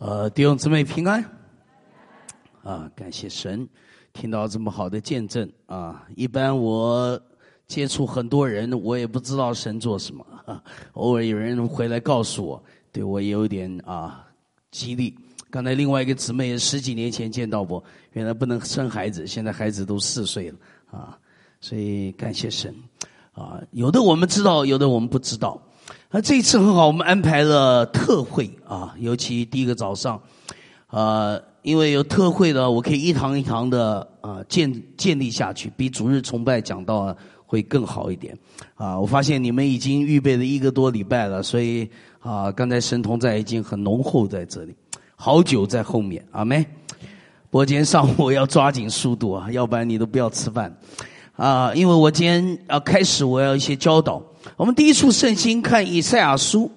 弟兄姊妹平安感谢神，听到这么好的见证一般我接触很多人，我也不知道神做什么偶尔有人回来告诉我，对我也有点激励。刚才另外一个姊妹10几年前见到我，原来不能生孩子，现在孩子都4岁了所以感谢神有的我们知道，有的我们不知道。这一次很好，我们安排了特会尤其第一个早上因为有特会的，我可以一堂一堂的建立下去，比主日崇拜讲道会更好一点我发现你们已经预备了1个多礼拜了，所以刚才神同在已经很浓厚在这里，好久在后面。阿们。不过今天上午我要抓紧速度要不然你都不要吃饭因为我今天开始我要一些教导。我们第一处圣经看以赛亚书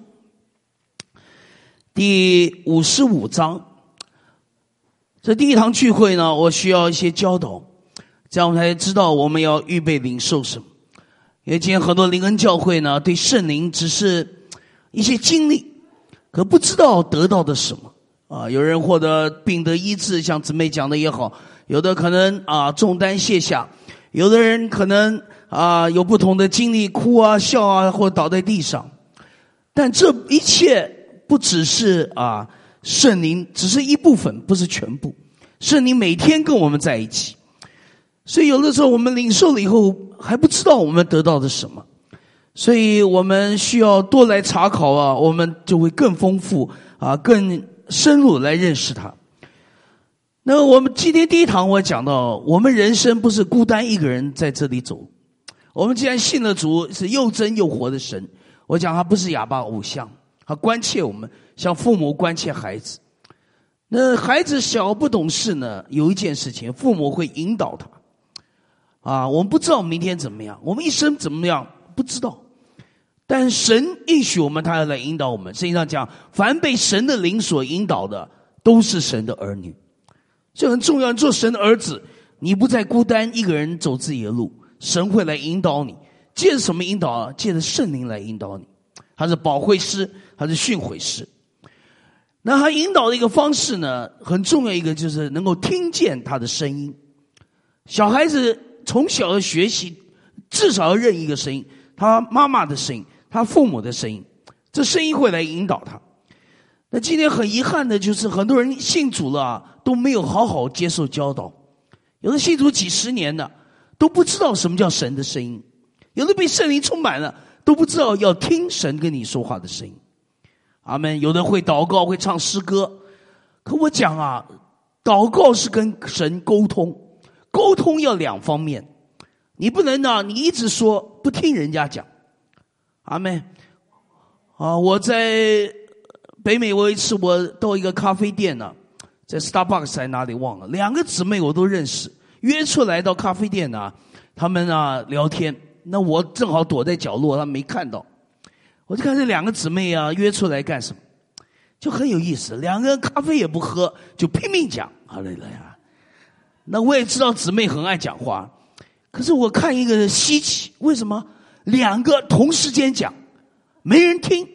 第55章。这第一堂聚会呢，我需要一些教导，这样我们才知道我们要预备领受什么。因为今天很多灵恩教会呢，对圣灵只是一些经历，可不知道得到的什么有人获得病得医治，像姊妹讲的也好，有的可能重担卸下，有的人可能有不同的经历，哭笑或倒在地上。但这一切不只是圣灵只是一部分，不是全部。圣灵每天跟我们在一起，所以有的时候我们领受了以后还不知道我们得到的什么，所以我们需要多来查考我们就会更丰富更深入来认识它。那我们今天第一堂我讲到，我们人生不是孤单一个人在这里走。我们既然信了主，是又真又活的神，我讲他不是哑巴偶像，他关切我们，像父母关切孩子。那孩子小不懂事呢，有一件事情父母会引导他我们不知道明天怎么样，我们一生怎么样不知道，但神应许我们，他要来引导我们。圣经上讲，凡被神的灵所引导的都是神的儿女。这很重要，做神的儿子，你不再孤单一个人走自己的路，神会来引导你。借着什么引导借着圣灵来引导你。他是保惠师，他是训诲师。那他引导的一个方式呢，很重要一个就是能够听见他的声音。小孩子从小的学习至少要认一个声音，他妈妈的声音，他父母的声音，这声音会来引导他。那今天很遗憾的就是很多人信主了都没有好好接受教导，有的信主几十年的都不知道什么叫神的声音，有的被圣灵充满了都不知道要听神跟你说话的声音。阿们。有的会祷告，会唱诗歌，可我讲祷告是跟神沟通，沟通要2方面，你不能你一直说不听人家讲。阿们。我在北美，我有一次我到一个咖啡店在 Starbucks 在哪里忘了，2个姊妹我都认识，约出来到咖啡店他们聊天，那我正好躲在角落，他没看到。我就看这2个姊妹约出来干什么，就很有意思，2个人咖啡也不喝，就拼命讲。那我也知道姊妹很爱讲话，可是我看一个稀奇，为什么2个同时间讲，没人听？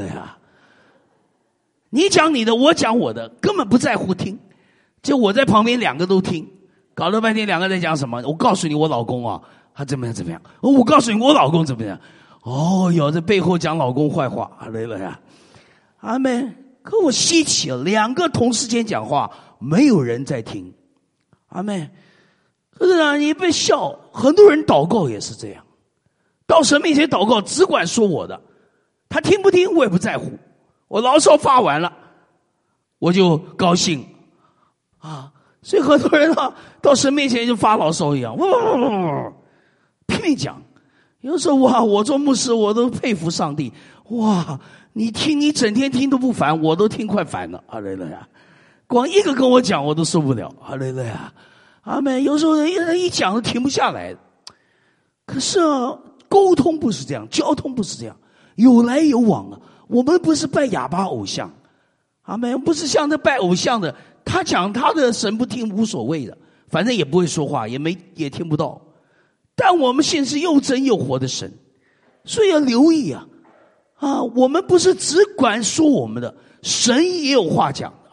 你讲你的，我讲我的，根本不在乎听。就我在旁边2个都听，搞了半天2个在讲什么？我告诉你我老公他怎么样怎么样，我告诉你我老公怎么样。有在背后讲老公坏话。阿们。可我稀奇了，2个同时间讲话，没有人在听。阿们。可是你被笑，很多人祷告也是这样，到神面前祷告只管说我的，他听不听我也不在乎，我牢骚发完了我就高兴所以很多人到神面前就发牢骚一样，拼命讲。有时候我做牧师我都佩服上帝，你听，你整天听都不烦，我都听快烦了。光一个跟我讲我都受不了。阿们。有时候人一讲都停不下来。可是沟通不是这样，交通不是这样，有来有往我们不是拜哑巴偶像。阿们。不是像那拜偶像的，他讲他的神不听无所谓的，反正也不会说话，也听不到。但我们现是又真又活的神，所以要留意我们不是只管说我们的，神也有话讲。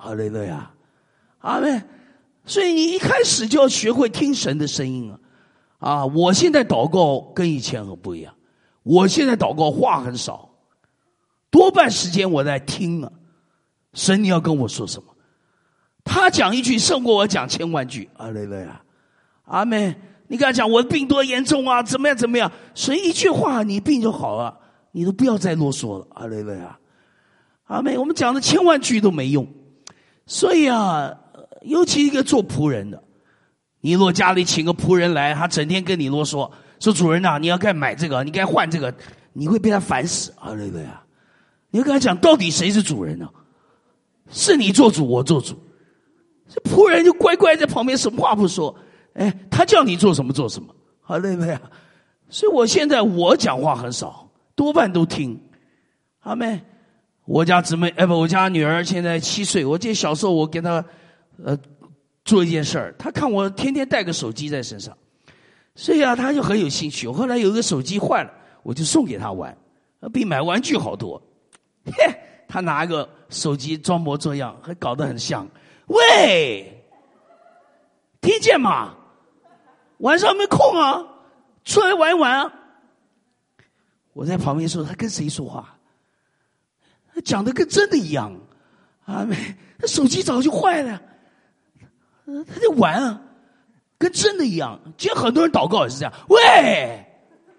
哈利路亚，阿们。所以你一开始就要学会听神的声音啊！我现在祷告跟以前很不一样，我现在祷告话很少，多半时间我在听神你要跟我说什么？他讲一句胜过我讲千万句，哈利路亚，阿们。你跟他讲我的病多严重啊，怎么样怎么样，神一句话你病就好了，你都不要再啰嗦了，哈利路亚，阿们。我们讲的千万句都没用，所以尤其一个做仆人的，你若家里请个仆人来，他整天跟你啰嗦，说主人你要该买这个，你该换这个，你会被他烦死，哈利路亚。你要跟他讲到底谁是主人呢？是你做主我做主，这仆人就乖乖在旁边什么话不说，他叫你做什么做什么，哈利路亚。所以我现在我讲话很少，多半都听，阿们。我家姊妹我家女儿现在7岁，我记得小时候我跟她做一件事儿，她看我天天带个手机在身上，所以她就很有兴趣。我后来有一个手机坏了，我就送给她玩，比买玩具好多。她拿一个手机装模作样，还搞得很像。喂，听见吗？晚上没空出来玩一玩我在旁边说，她跟谁说话？他讲的跟真的一样，他手机早就坏了，他在玩跟真的一样。今天很多人祷告也是这样，喂，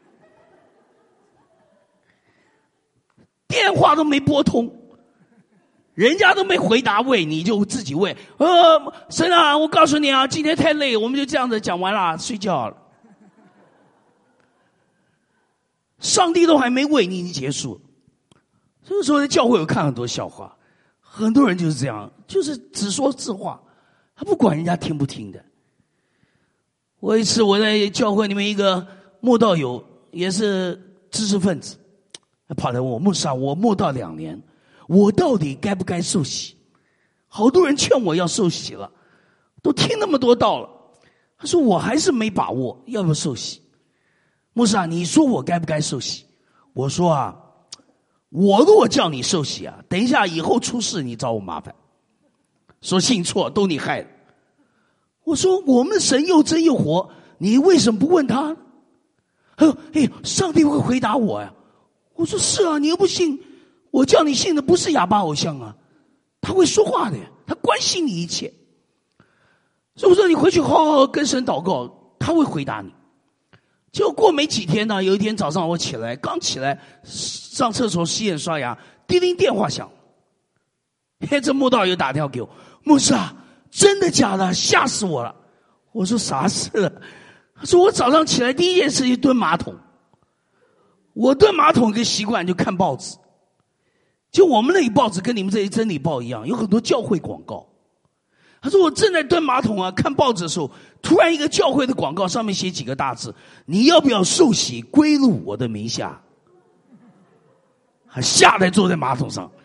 电话都没拨通，人家都没回答喂，你就自己喂。神我告诉你今天太累，我们就这样子讲完了，睡觉了。上帝都还没喂你，已经结束了。所以说在教会我看很多笑话，很多人就是这样，就是只说字话，他不管人家听不听的。我一次我在教会里面，一个慕道友也是知识分子，跑来问我，牧师我慕道2年，我到底该不该受洗？好多人劝我要受洗了，都听那么多道了，他说我还是没把握要不要受洗。牧师你说我该不该受洗？我说我如果叫你受洗等一下以后出事你找我麻烦，说信错都你害的。我说我们的神又真又活，你为什么不问他？他说上帝会回答我呀。我说是你又不信，我叫你信的不是哑巴偶像他会说话的呀，他关心你一切。所以我说你回去好好跟神祷告，他会回答你。结果过没几天呢，有一天早上我起来，刚起来上厕所洗脸刷牙，叮铃电话响，这慕道友打电话给我，牧师真的假的？吓死我了。我说啥事了？他说我早上起来第一件事情蹲马桶，我蹲马桶的习惯就看报纸，就我们那里报纸跟你们这里真理报一样，有很多教会广告。他说我正在蹲马桶看报纸的时候，突然一个教会的广告上面写几个大字，你要不要受洗归入我的名下？还吓得坐在马桶上。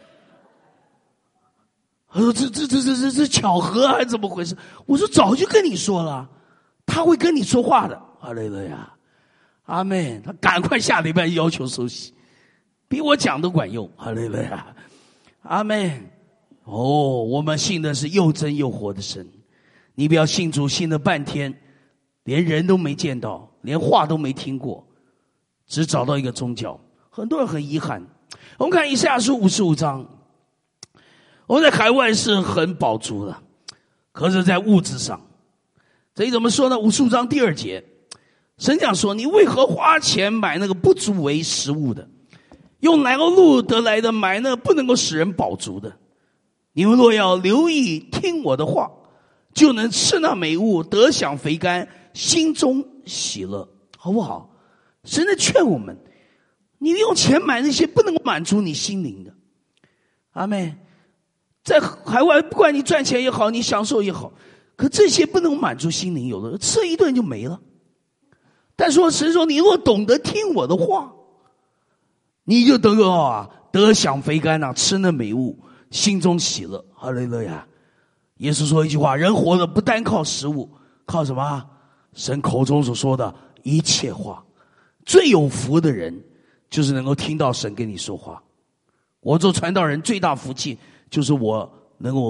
他说这巧合还是怎么回事？我说早就跟你说了，他会跟你说话的。哈利路亚，阿们。他赶快下礼拜要求受洗，比我讲都管用。哈利路亚，阿们。我们信的是又真又活的神。你不要信主信了半天，连人都没见到，连话都没听过，只找到一个宗教。很多人很遗憾。我们看以赛亚书55章，我们在海外是很饱足的，可是在物质上，这里怎么说呢？55章第2节，神讲说，你为何花钱买那个不足为食物的，用劳碌得来的买那不能够使人饱足的？你们若要留意听我的话，就能吃那美物，得享肥甘，心中喜乐，好不好？神在劝我们，你用钱买那些不能够满足你心灵的。阿们。在海外不管你赚钱也好，你享受也好，可这些不能满足心灵，有的吃一顿就没了。但是神说，你若懂得听我的话，你就得享肥甘吃那美物，心中喜乐。哈利路亚。耶稣说一句话，人活着不单靠食物，靠什么？神口中所说的一切话。最有福的人就是能够听到神跟你说话。我做传道人最大福气就是我能够听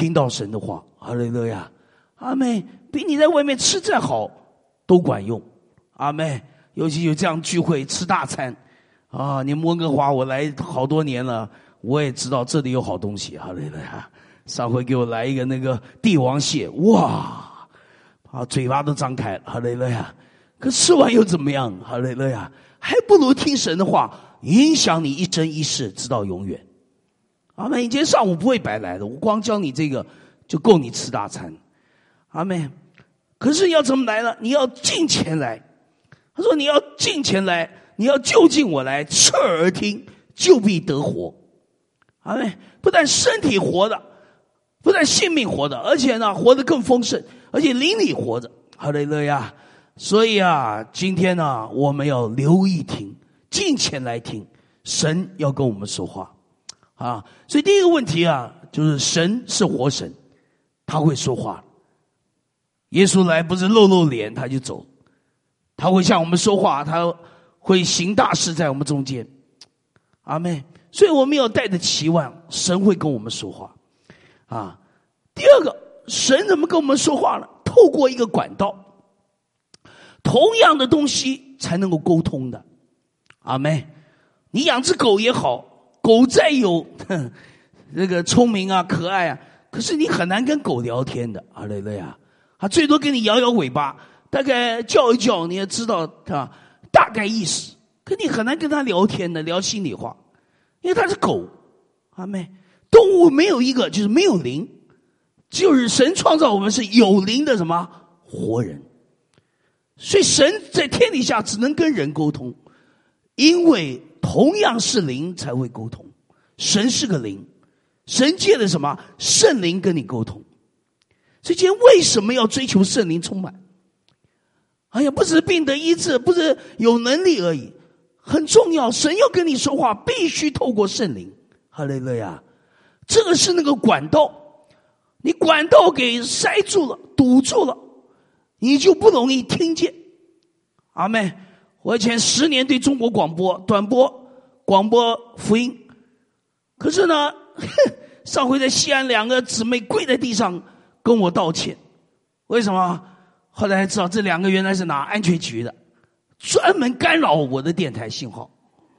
听到神的话，哈利路亚，阿们，比你在外面吃再好都管用，阿们。尤其有这样聚会吃大餐啊，你温哥华我来好多年了，我也知道这里有好东西，哈利路亚。上回给我来一个那个帝王蟹，哇，嘴巴都张开了，哈利路亚。可吃完又怎么样，哈利路亚？还不如听神的话，影响你一生一世直到永远。阿们，你今天上午不会白来的，我光教你这个就够你吃大餐。阿们。可是要怎么来呢？你要近前来。他说你要近前来，你要就近我来，侧耳听，就必得活。阿们，不但身体活的，不但性命活的，而且呢活得更丰盛，而且灵里活着。哈利路亚。所以啊，今天呢我们要留意听，近前来听，神要跟我们说话啊。所以第一个问题啊，就是神是活神，他会说话。耶稣来不是露露脸他就走，他会向我们说话，他会行大事在我们中间。阿们。所以我们要带着期望，神会跟我们说话啊。第二个，神怎么跟我们说话呢？透过一个管道，同样的东西才能够沟通的。阿们。你养只狗也好，狗再有这个聪明啊可爱啊，可是你很难跟狗聊天的。哈利路亚。它最多跟你摇摇尾巴，大概叫一叫，你也知道它大概意思，可你很难跟它聊天的，聊心里话，因为它是狗。阿们。动物没有一个就是没有灵，就是神创造我们是有灵的什么活人。所以神在天底下只能跟人沟通，因为同样是灵才会沟通。神是个灵，神借的什么圣灵跟你沟通。所以今天为什么要追求圣灵充满？哎呀，不是病得医治，不是有能力而已，很重要。神要跟你说话，必须透过圣灵。哈利路亚。这个是那个管道，你管道给塞住了，堵住了，你就不容易听见。阿们。我以前10年对中国广播短波广播福音，可是呢上回在西安2个姊妹跪在地上跟我道歉。为什么？后来才知道这2个原来是拿安全局的，专门干扰我的电台信号。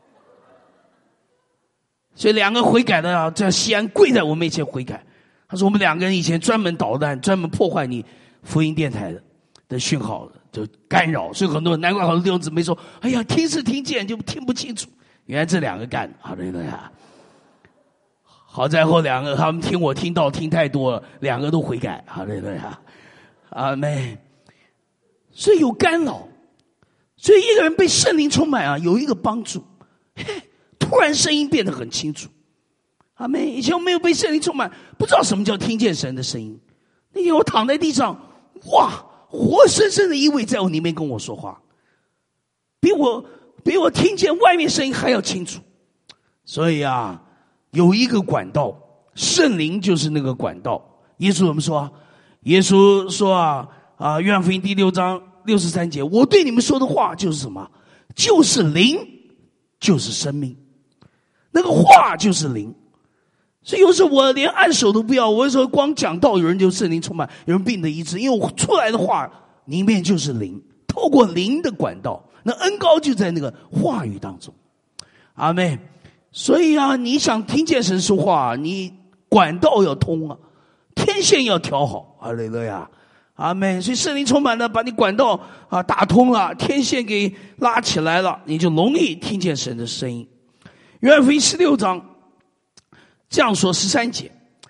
所以2个悔改的在西安跪在我面前悔改。他说我们2个人以前专门捣蛋，专门破坏你福音电台的讯号，就干扰。所以很多人，难怪好多弟兄姊妹说，哎呀，听是听见就听不清楚。原来这2个干的。好的呀。好在后2个他们听我听到听太多了，2个都悔改。好的呀。阿们。所以有干扰，所以一个人被圣灵充满啊，有一个帮助，突然声音变得很清楚。阿们。以前我没有被圣灵充满，不知道什么叫听见神的声音。那天我躺在地上，哇，活生生的一位在我里面跟我说话，比我听见外面声音还要清楚。所以啊，有一个管道，圣灵就是那个管道。耶稣怎么说？耶稣说约翰福音第6章63节，我对你们说的话就是什么？就是灵，就是生命。那个话就是灵。所以有时候我连按手都不要，我有时候光讲道，有人就圣灵充满，有人病得医治，因为我出来的话里面就是灵，透过灵的管道，那恩膏就在那个话语当中。阿们。所以啊，你想听见神说话，你管道要通啊，天线要调好。哈利路亚。阿们。所以圣灵充满了，把你管道打通了，天线给拉起来了，你就容易听见神的声音。约翰福音16章这样说13节，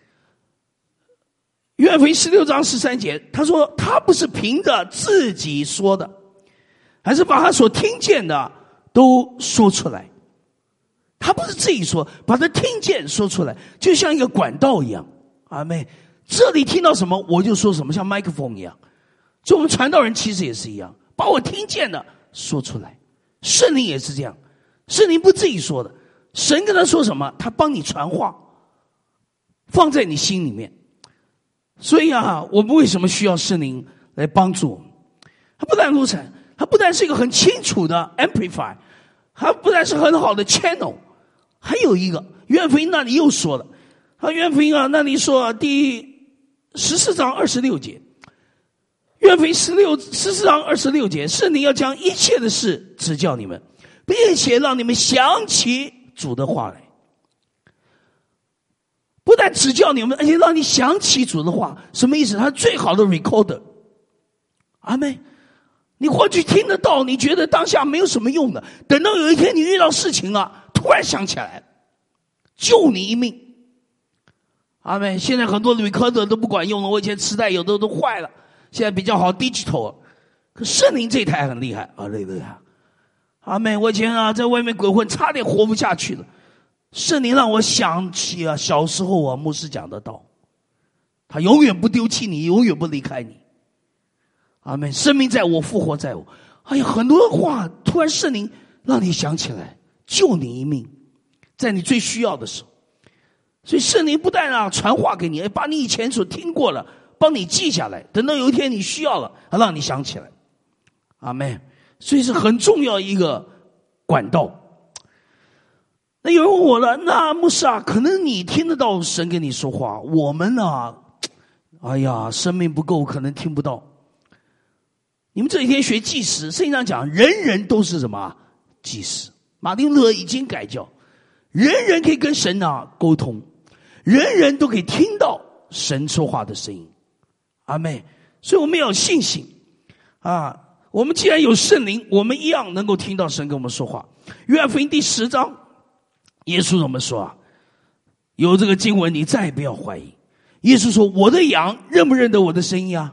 约翰福音16章13节，他说他不是凭着自己说的，还是把他所听见的都说出来。他不是自己说，把他听见说出来，就像一个管道一样。阿们。这里听到什么我就说什么，像麦克风一样。就我们传道人其实也是一样，把我听见的说出来。圣灵也是这样，圣灵不自己说的，神跟他说什么，他帮你传话，放在你心里面。所以啊，我们为什么需要圣灵来帮助我们？他不但如此，他不但是一个很清楚的 amplify， 他不但是很好的 channel， 还有一个约翰福音那里又说了，约翰福音那里说第 14章26节，约翰福音14章26节，圣灵要将一切的事指教你们，并且让你们想起主的话来。不但指教你们，而且让你想起主的话。什么意思？他最好的 recorder。阿们。你或许听得到，你觉得当下没有什么用的，等到有一天你遇到事情了，突然想起来，救你一命。阿们。现在很多 recorder 都不管用了，我以前磁带有的都坏了，现在比较好 digital。可圣灵这台很厉害，阿雷路亚。阿们。我以前在外面鬼混，差点活不下去了。圣灵让我想起小时候牧师讲的道，他永远不丢弃你，永远不离开你。阿们。生命在我，复活在我。哎呀，很多话突然圣灵让你想起来，救你一命，在你最需要的时候。所以圣灵不但传话给你，把你以前所听过了帮你记下来，等到有一天你需要了，让你想起来。阿们。所以是很重要一个管道。那有人问我了，那牧师可能你听得到神跟你说话，我们哎呀，生命不够，可能听不到。你们这几天学祭司，圣经上讲人人都是什么祭司。马丁路德已经改教，人人可以跟神沟通，人人都可以听到神说话的声音。阿们。所以我们要有信心我们既然有圣灵，我们一样能够听到神跟我们说话。约翰福音第10章，耶稣怎么说有这个经文，你再也不要怀疑。耶稣说，我的羊认不认得我的声音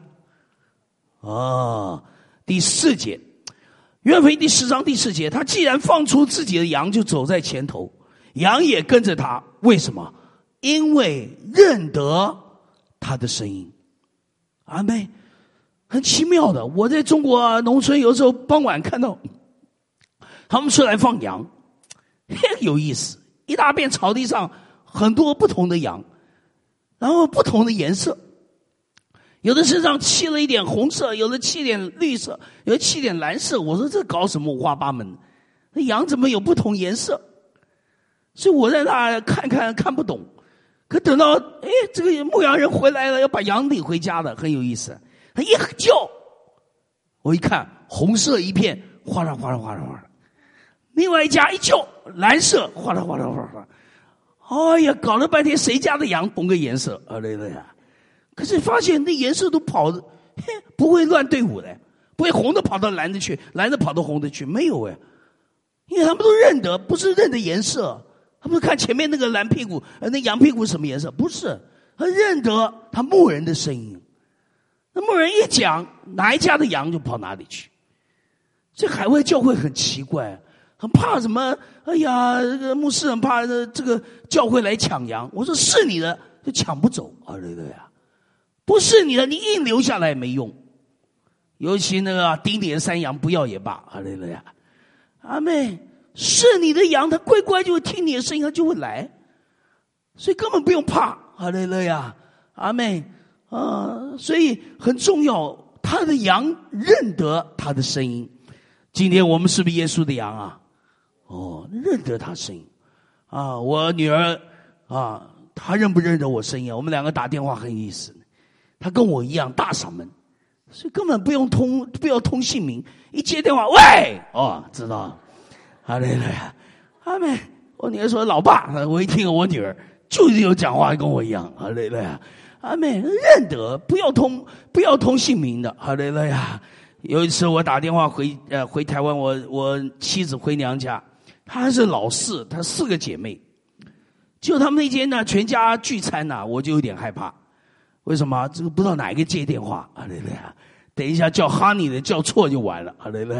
第4节，约翰福音第10章第4节，他既然放出自己的羊，就走在前头，羊也跟着他。为什么？因为认得他的声音。阿们。很奇妙的，我在中国农村有时候傍晚看到他们出来放羊，有意思，一大片草地上很多不同的羊，然后不同的颜色，有的身上漆了一点红色，有的漆点绿色，有的漆点蓝色。我说这搞什么五花八门，那羊怎么有不同颜色？所以我在那看不懂。可等到这个牧羊人回来了，要把羊领回家的，很有意思。他一叫，我一看红色一片，哗啦哗啦哗啦哗啦。另外一家一叫，蓝色，哗啦哗啦哗啦哗啦。哎呀，搞了半天谁家的羊同个颜色？可是发现那颜色都跑的，不会乱队伍的，不会红的跑到蓝的去，蓝的跑到红的去，没有因为他们都认得，不是认得颜色，他们看前面那个蓝屁股，那羊屁股什么颜色？不是，他认得他牧人的声音。那牧人一讲，哪一家的羊就跑哪里去。这海外教会很奇怪，很怕什么？哎呀，这个牧师很怕这个教会来抢羊。我说是你的就抢不走，不是你的你硬留下来也没用。尤其那个丁点山羊不要也罢，阿们。是你的羊，他乖乖就会听你的声音，他就会来，所以根本不用怕，阿们。所以很重要，他的羊认得他的声音。今天我们是不是耶稣的羊认得他声音我女儿她认不认得我声音我们两个打电话很有意思，她跟我一样大嗓门，所以根本不要通姓名，一接电话喂知道阿们。我女儿说老爸，我一听我女儿就是有讲话跟我一样，阿们，认得，不要通姓名的，有一次我打电话回台湾，我妻子回娘家，她是老4，她4个姐妹，就他们那天全家聚餐我就有点害怕。为什么？这个不知道哪一个接电话，等一下叫哈尼的叫错就完了，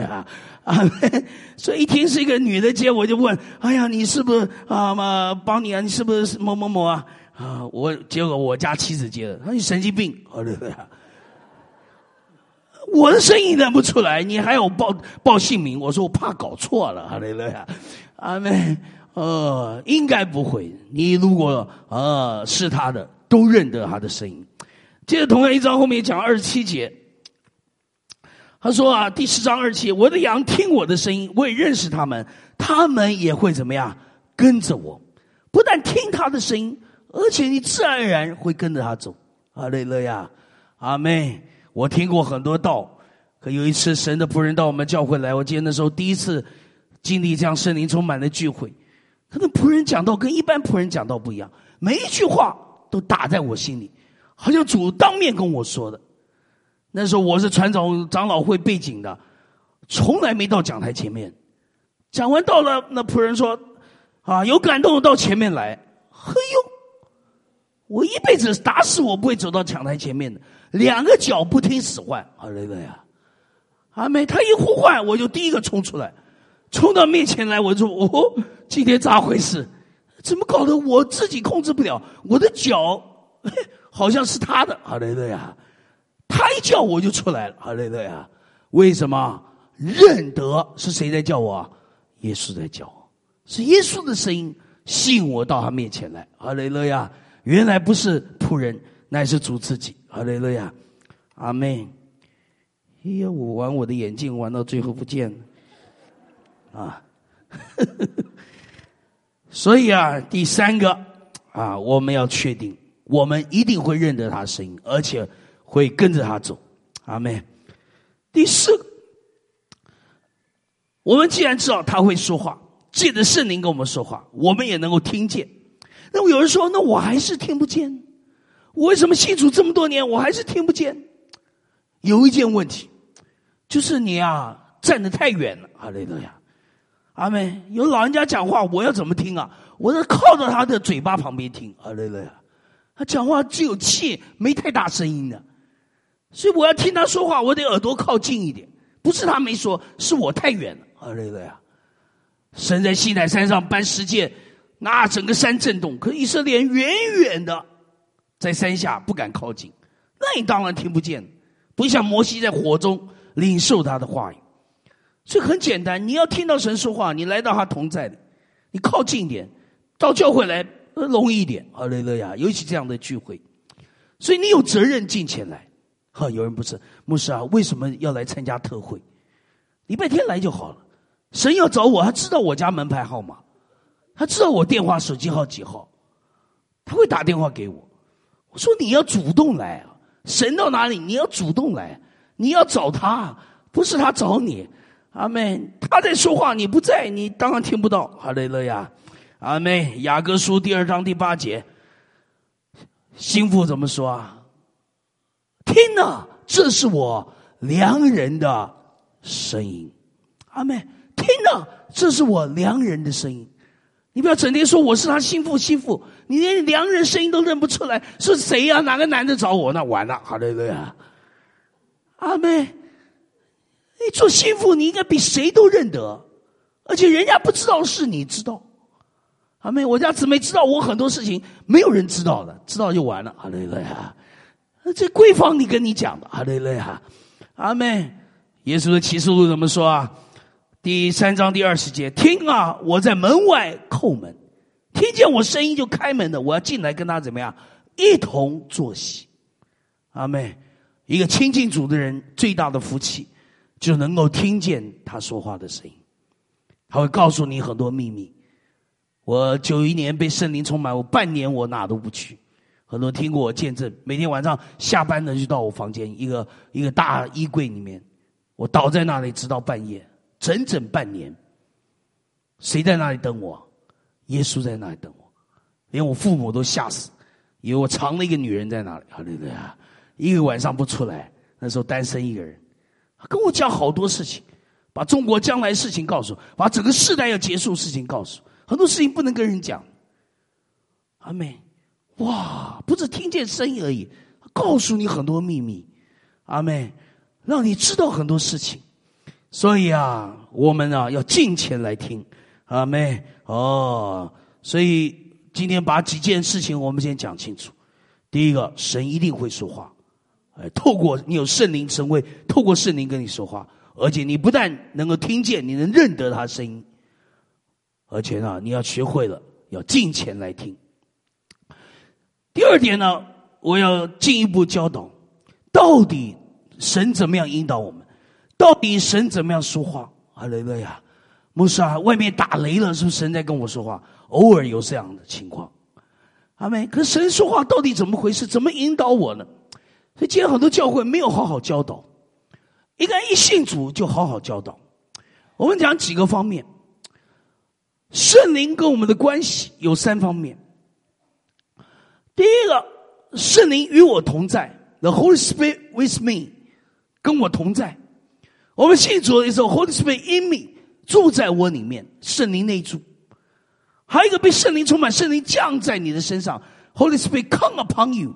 所以一听是一个女的接，我就问，哎呀，你是不是帮你你是不是某某某结果我家妻子接的，他你神经病，我的声音认不出来，你还要报姓名？我说我怕搞错了，阿们。应该不会，你如果是他的，都认得他的声音。接着同样1章后面讲27节，他说第10章27节，我的羊听我的声音，我也认识他们，他们也会怎么样跟着我。不但听他的声音，而且你自然而然会跟着他走。 哈利路亚，阿们。我听过很多道，可有一次神的仆人到我们教会来，我记得那时候第一次经历这样圣灵充满的聚会，他的仆人讲道跟一般仆人讲道不一样，每一句话都打在我心里，好像主当面跟我说的。那时候我是传长老会背景的，从来没到讲台前面，讲完到了，那仆人说有感动到前面来。嘿呦，我一辈子打死我不会走到讲台前面的，两个脚不听使唤。哈利路亚，阿们。他一呼唤，我就第一个冲出来，冲到面前来，我就说今天咋回事？怎么搞得我自己控制不了？我的脚好像是他的。哈利路亚，他一叫我就出来了。哈利路亚，为什么？认得是谁在叫我？耶稣在叫我，是耶稣的声音吸引我到他面前来。哈利路亚，原来不是仆人，乃是主自己。哈利路亚，阿们。哎呀，我玩我的眼镜玩到最后不见了所以第三个我们要确定，我们一定会认得他声音，而且会跟着他走。阿们。第四个，我们既然知道他会说话，借着圣灵跟我们说话，我们也能够听见。那么有人说，那我还是听不见，我为什么信主这么多年我还是听不见？有一件问题，就是你站得太远了。哈利路亚，阿们。有老人家讲话，我要怎么听啊？我是靠着他的嘴巴旁边听。哈利路亚，他讲话只有气，没太大声音的，所以我要听他说话，我得耳朵靠近一点，不是他没说，是我太远了。哈利路亚，神在西乃山上颁十诫，那整个山震动，可以色列人远远的在山下不敢靠近，那你当然听不见，不像摩西在火中领受他的话语。所以很简单，你要听到神说话，你来到他同在里，你靠近一点，到教会来容易一点。哈利路亚，尤其这样的聚会，所以你有责任进前来。有人不是牧师为什么要来参加特会？礼拜天来就好了。神要找我，他知道我家门牌号码，他知道我电话手机号几号，他会打电话给我。我说你要主动来神到哪里你要主动来，你要找他，不是他找你。阿们。他在说话你不在，你当然听不到。哈利路亚，阿们。雅各书2章8节，心腹怎么说听这是我良人的声音。阿们。听这是我良人的声音。你不要整天说我是他心腹，你连良人声音都认不出来，是谁哪个男的找我？那完了。哈利路亚，阿们。你做心腹你应该比谁都认得，而且人家不知道是你知道。阿们。我家姊妹知道我很多事情没有人知道的，知道就完了。哈利路亚，这闺房你跟你讲的。哈利路亚，阿们。耶稣的启示录怎么说第3章第20节，听我在门外叩门，听见我声音就开门的，我要进来跟他怎么样一同坐席。阿们。一个亲近主的人最大的福气就能够听见他说话的声音，他会告诉你很多秘密。我91年被圣灵充满，我半年我哪都不去，很多听过我见证，每天晚上下班了就到我房间一个大衣柜里面，我倒在那里直到半夜，整整半年。谁在那里等我？耶稣在那里等我，连我父母都吓死，以为我藏了一个女人在那里。哈利路亚，一个晚上不出来，那时候单身一个人，跟我讲好多事情，把中国将来事情告诉我，把整个世代要结束事情告诉我，很多事情不能跟人讲。阿们。哇，不是听见声音而已，告诉你很多秘密。阿们，让你知道很多事情。所以我们要敬虔来听。阿们。所以今天把几件事情我们先讲清楚。第一个，神一定会说话，透过你有圣灵，神会透过圣灵跟你说话，而且你不但能够听见，你能认得他声音，而且你要学会了要敬虔来听。第二点我要进一步教导，到底神怎么样引导我们，到底神怎么样说话。哈利路亚，牧师外面打雷了，是不是神在跟我说话？偶尔有这样的情况。 阿们。可是神说话到底怎么回事？怎么引导我呢？所以今天很多教会没有好好教导，应该一信主就好好教导。我们讲几个方面，圣灵跟我们的关系有3方面。第一个，圣灵与我同在 ，The Holy Spirit with me， 跟我同在。我们信主的时候 ，Holy Spirit in me， 住在我里面，圣灵内住。还有一个被圣灵充满，圣灵降在你的身上 ，Holy Spirit come upon you，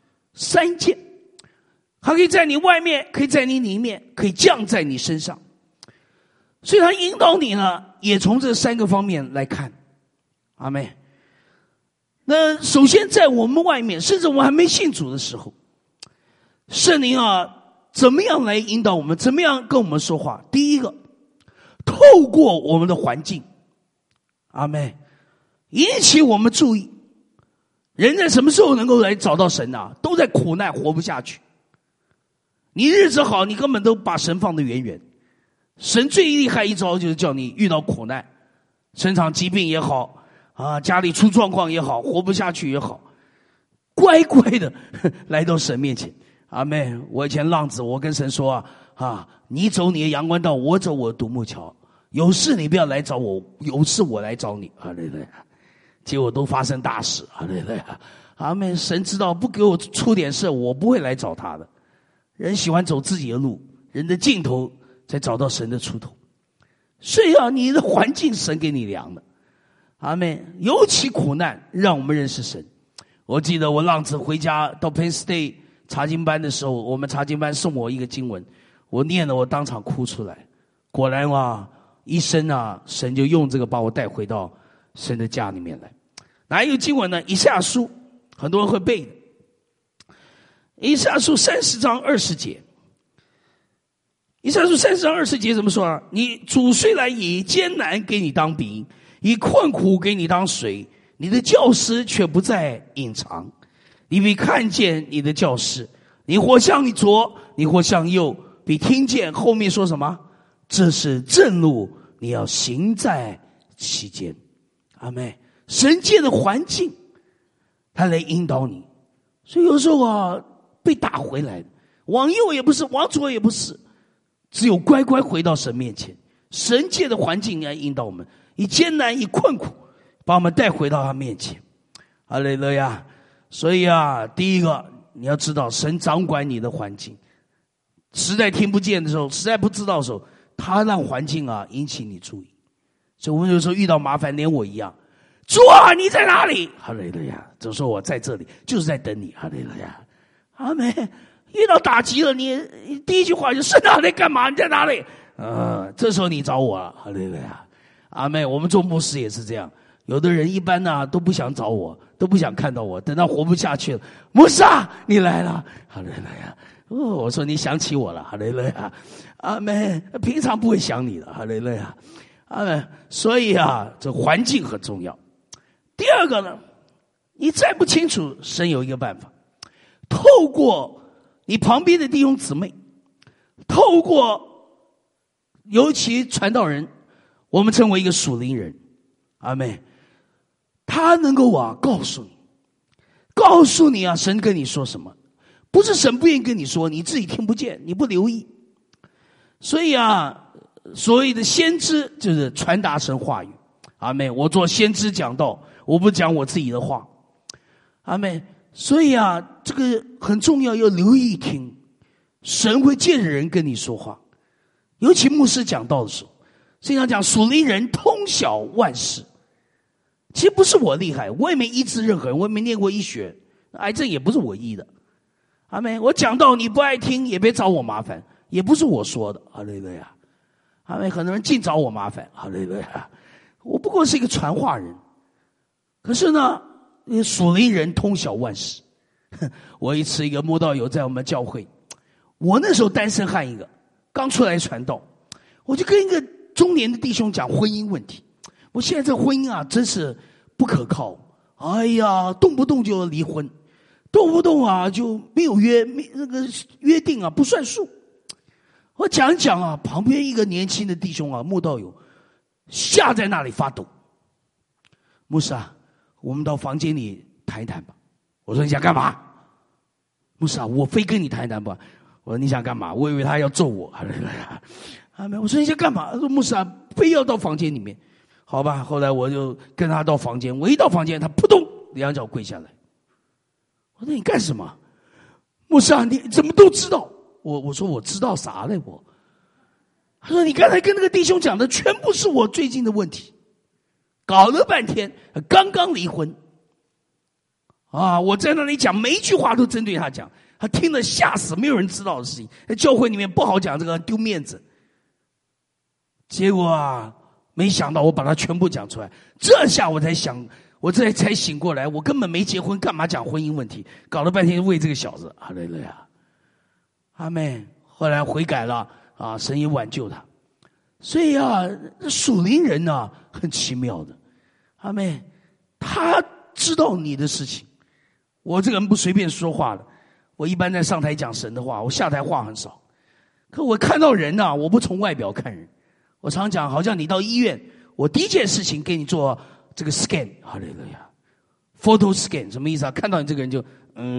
3件，还可以在你外面，可以在你里面，可以降在你身上。所以他引导你呢，也从这3个方面来看，阿们。那首先在我们外面，甚至我们还没信主的时候，圣灵啊，怎么样来引导我们？怎么样跟我们说话？第一个，透过我们的环境，阿们，引起我们注意。人在什么时候能够来找到神啊？都在苦难活不下去。你日子好，你根本都把神放得远远。神最厉害一招就是叫你遇到苦难，身上疾病也好啊，家里出状况也好，活不下去也好，乖乖的来到神面前。阿们。我以前浪子，我跟神说啊，你走你的阳关道，我走我的独木桥。有事你不要来找我，有事我来找你。哈利路亚。结果都发生大事。哈利路亚。阿们。神知道不给我出点事，我不会来找他的。人喜欢走自己的路，人的尽头才找到神的出头。所以啊，你的环境神给你量的。阿们。尤其苦难让我们认识神。我记得我浪子回家到 Penn State 查经班的时候，我们查经班送我一个经文，我念了，我当场哭出来。果然啊，一生啊，神就用这个把我带回到神的家里面来。哪一个经文呢？以赛亚书，很多人会背的。以赛亚书30章20节。以赛亚书30章20节怎么说啊？你主虽然以艰难给你当饼，以困苦给你当水，你的教师却不再隐藏。你必看见你的教师，你或向你左，你或向右，必听见后面说什么？这是正路，你要行在其间。阿们。神界的环境他来引导你。所以有时候啊，被打回来，往右也不是，往左也不是，只有乖乖回到神面前。神界的环境来引导我们，以艰难以困苦把我们带回到他面前。哈利路亚。所以啊，第一个你要知道神掌管你的环境。实在听不见的时候，实在不知道的时候，他让环境啊引起你注意。所以我们有时候遇到麻烦，连我一样，主啊，你在哪里？哈利路亚。总说我在这里，就是在等你。哈利路亚。阿们。遇到打击了，你第一句话就神啊，你干嘛？你在哪里？这时候你找我了。哈利路亚。阿们。我们做牧师也是这样，有的人一般呢都不想找我，都不想看到我，等到活不下去了，牧师啊，你来了。哈利路亚。我说你想起我了。哈利路亚。阿们。平常不会想你的。哈利路亚。阿们。所以啊，这环境很重要。第二个呢，你再不清楚，神有一个办法，透过你旁边的弟兄姊妹，透过尤其传道人，我们称为一个属灵人。阿们。他能够告诉你啊，神跟你说什么，不是神不愿意跟你说，你自己听不见，你不留意。所以啊，所谓的先知就是传达神话语。阿们。我做先知讲道，我不讲我自己的话。阿们。所以啊，这个很重要，要留意听。神会借着人跟你说话，尤其牧师讲道的时候，经常讲属灵人通晓万事。其实不是我厉害，我也没医治任何人，我也没念过医学，癌症也不是我医的。阿们。我讲道你不爱听，也别找我麻烦，也不是我说的。哈利路亚。阿们。很多人净找我麻烦。哈利路亚。我不过是一个传话人，可是呢，属灵人通晓万事。我一次一个慕道友在我们教会，我那时候单身汉一个，刚出来传道，我就跟一个中年的弟兄讲婚姻问题。我现在这婚姻啊，真是不可靠。哎呀，动不动就离婚，动不动啊就没有那个约定啊不算数。我讲一讲啊，旁边一个年轻的弟兄啊，慕道友吓在那里发抖。牧师啊，我们到房间里谈一谈吧。我说你想干嘛？牧师啊，我非跟你谈一谈吧。我说你想干嘛？我以为他要揍我。阿门。我说你想干嘛？他说牧师啊，非要到房间里面。好吧，后来我就跟他到房间，我一到房间，他扑通两脚跪下来。我说你干什么？牧师啊，你怎么都知道？我说我知道啥嘞？他说你刚才跟那个弟兄讲的全部是我最近的问题，搞了半天刚刚离婚啊！我在那里讲每一句话都针对他讲，他听了吓死，没有人知道的事情，在教会里面不好讲这个，丢面子。结果啊，没想到我把它全部讲出来，这下我才想，我这才醒过来，我根本没结婚，干嘛讲婚姻问题？搞了半天为这个小子，哈利路亚，阿们。后来悔改了啊，神也挽救他。所以啊，属灵人呢很奇妙的，阿们，他知道你的事情。我这个人不随便说话的，我一般在上台讲神的话，我下台话很少。可我看到人呢，我不从外表看人。我常讲，好像你到医院，我第一件事情给你做这个 scan， 哈利路亚 ，photo scan 什么意思啊？看到你这个人就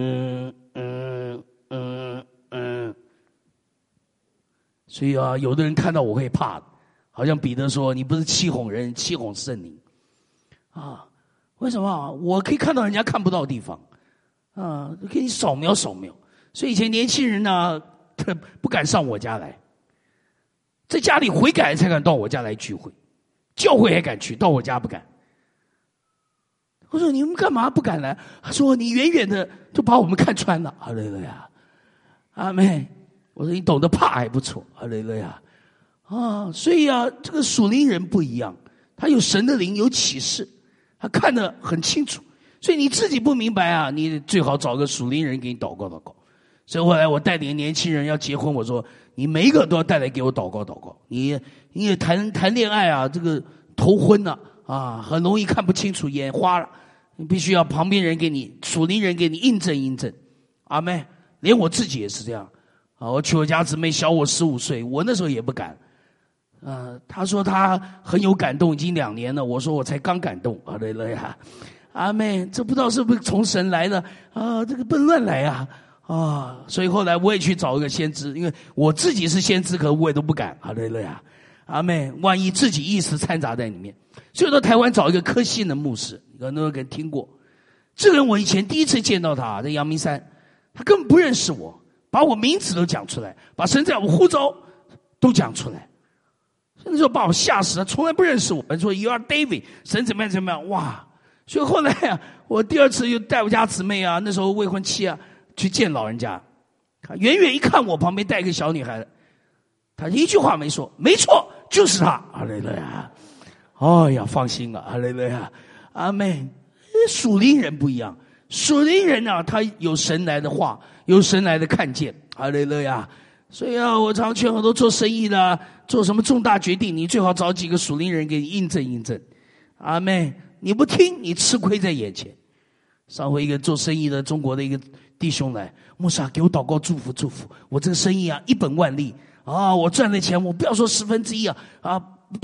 所以啊，有的人看到我会怕，好像彼得说：“你不是欺哄人，欺哄圣灵。”啊，为什么？我可以看到人家看不到的地方，啊，给你扫描扫描。所以以前年轻人呢，不敢上我家来，在家里悔改才敢到我家来聚会，教会还敢去，到我家不敢。我说你们干嘛不敢来？他说你远远的就把我们看穿了。哈利路亚，阿们。我说你懂得怕还不错，哈利路亚啊！所以啊，这个属灵人不一样，他有神的灵，有启示，他看得很清楚。所以你自己不明白啊，你最好找个属灵人给你祷告祷告。所以后来我带领年轻人要结婚，我说你每一个都要带来给我祷告祷告。你也谈恋爱啊，这个头昏了啊，很容易看不清楚，眼花了，你必须要旁边人给你属灵人给你印证印证。阿们，连我自己也是这样。啊，我娶我家姊妹小我15岁，我那时候也不敢。他说他很有感动，已经2年了。我说我才刚感动，哈利路亚，阿们。这不知道是不是从神来的啊？这个不能乱来啊！啊，所以后来我也去找一个先知，因为我自己是先知，可我也都不敢，哈利路亚，阿们。万一自己意识掺杂在里面，所以到台湾找一个科信的牧师，很多人听过。这个人我以前第一次见到他，在阳明山，他根本不认识我。把我名字都讲出来，把神在我护照都讲出来，那时候把我吓死了，从来不认识我。说 You are David， 神怎么样怎么样，哇！所以后来啊，我第2次又带我家姊妹啊，那时候未婚妻啊，去见老人家，远远一看我旁边带一个小女孩，他一句话没说，没错，就是他，哈利路亚！哎呀，放心了，哈利路亚，阿们。属灵人不一样，属灵人啊，他有神来的话，有神来的看见，哈利路亚。所以啊，我常劝很多做生意的，做什么重大决定，你最好找几个属灵人给你印证印证。阿们，你不听，你吃亏在眼前。上回一个做生意的中国的一个弟兄来，牧师啊，给我祷告祝福祝福，我这个生意啊一本万利啊，我赚的钱我不要说1/10啊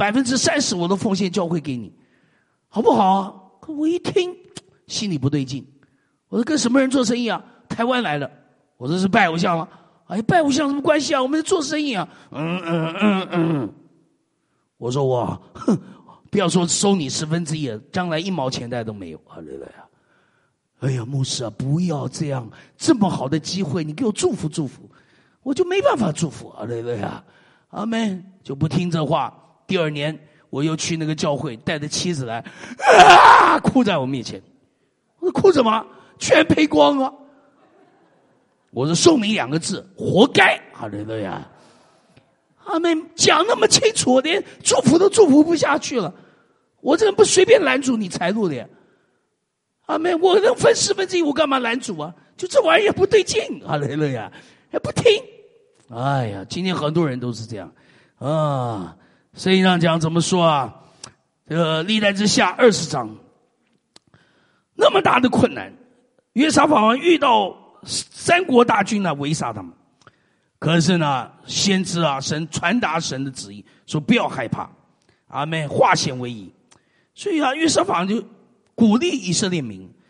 ，30%我都奉献教会给你，好不好啊？可我一听，心里不对劲。我说跟什么人做生意啊？台湾来的。我说是拜偶像了。哎，拜偶像什么关系啊？我们在做生意啊。我说我不要说收你1/10，将来1毛钱袋都没有。哈利路亚！哎呀，牧师啊，不要这样，这么好的机会，你给我祝福祝福，我就没办法祝福。哈利路亚！阿们，就不听这话。第2年我又去那个教会，带着妻子来，哭在我面前。我说哭什么？全赔光了。我说送你2个字，活该。哈利路亚！阿们，讲那么清楚，我连祝福都祝福不下去了。我这人不随便拦阻你财路的呀。阿们，我能分1/10，我干嘛拦阻啊？就这玩意儿也不对劲。哈利路亚，也不听。哎呀，今天很多人都是这样啊。圣经上讲怎么说啊？这个历代之下20章，那么大的困难，约沙法王遇到3国大军呢，围杀他们。可是呢，先知啊，神传达神的旨意，说不要害怕，阿们，化险为夷。所以啊，约沙法就鼓励以色列民，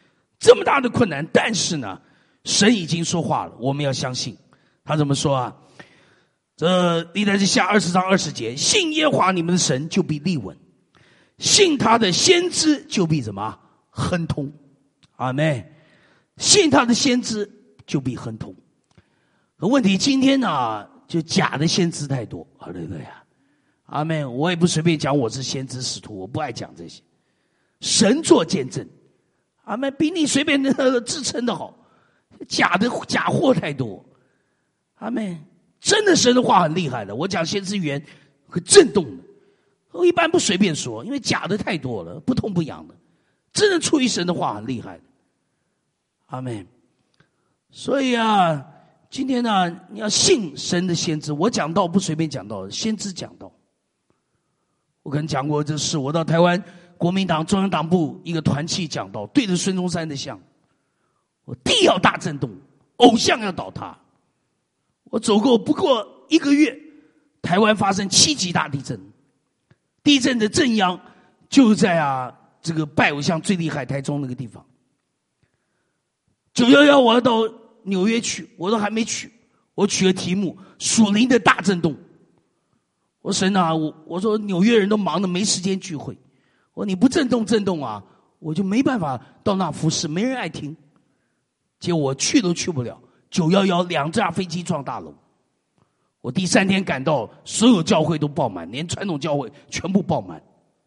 这么大的困难，但是呢，神已经说话了，我们要相信。他怎么说啊？这历代志下20章20节，信耶和华你们的神就必立稳，信他的先知就必什么？亨通。阿们。信他的先知就必亨通。可问题今天呢，就假的先知太多。哈利路亚。阿们。我也不随便讲我是先知使徒，我不爱讲这些。神做见证。阿们。比你随便的自称的好。假货太多。阿们。真的神的话很厉害的，我讲先知语言会震动的。我一般不随便说，因为假的太多了，不痛不痒的。真的出于神的话很厉害的。阿们。所以啊，今天呢，你要信神的先知。我讲道不随便讲道，先知讲道。我可能讲过这事，我到台湾国民党中央党部一个团契讲道，对着孙中山的像，我地要大震动，偶像要倒塌。我走过不过1个月，台湾发生7级大地震，地震的震央就在这个拜偶像最厉害台中那个地方。911我要到纽约去，我都还没去，我取个题目属灵的大震动。我说神啊，我说纽约人都忙得没时间聚会，我说你不震动啊，我就没办法到那服侍，没人爱听。结果我去都去不了，911 2架飞机撞大楼。我第3天赶到，所有教会都爆满，连传统教会全部爆满。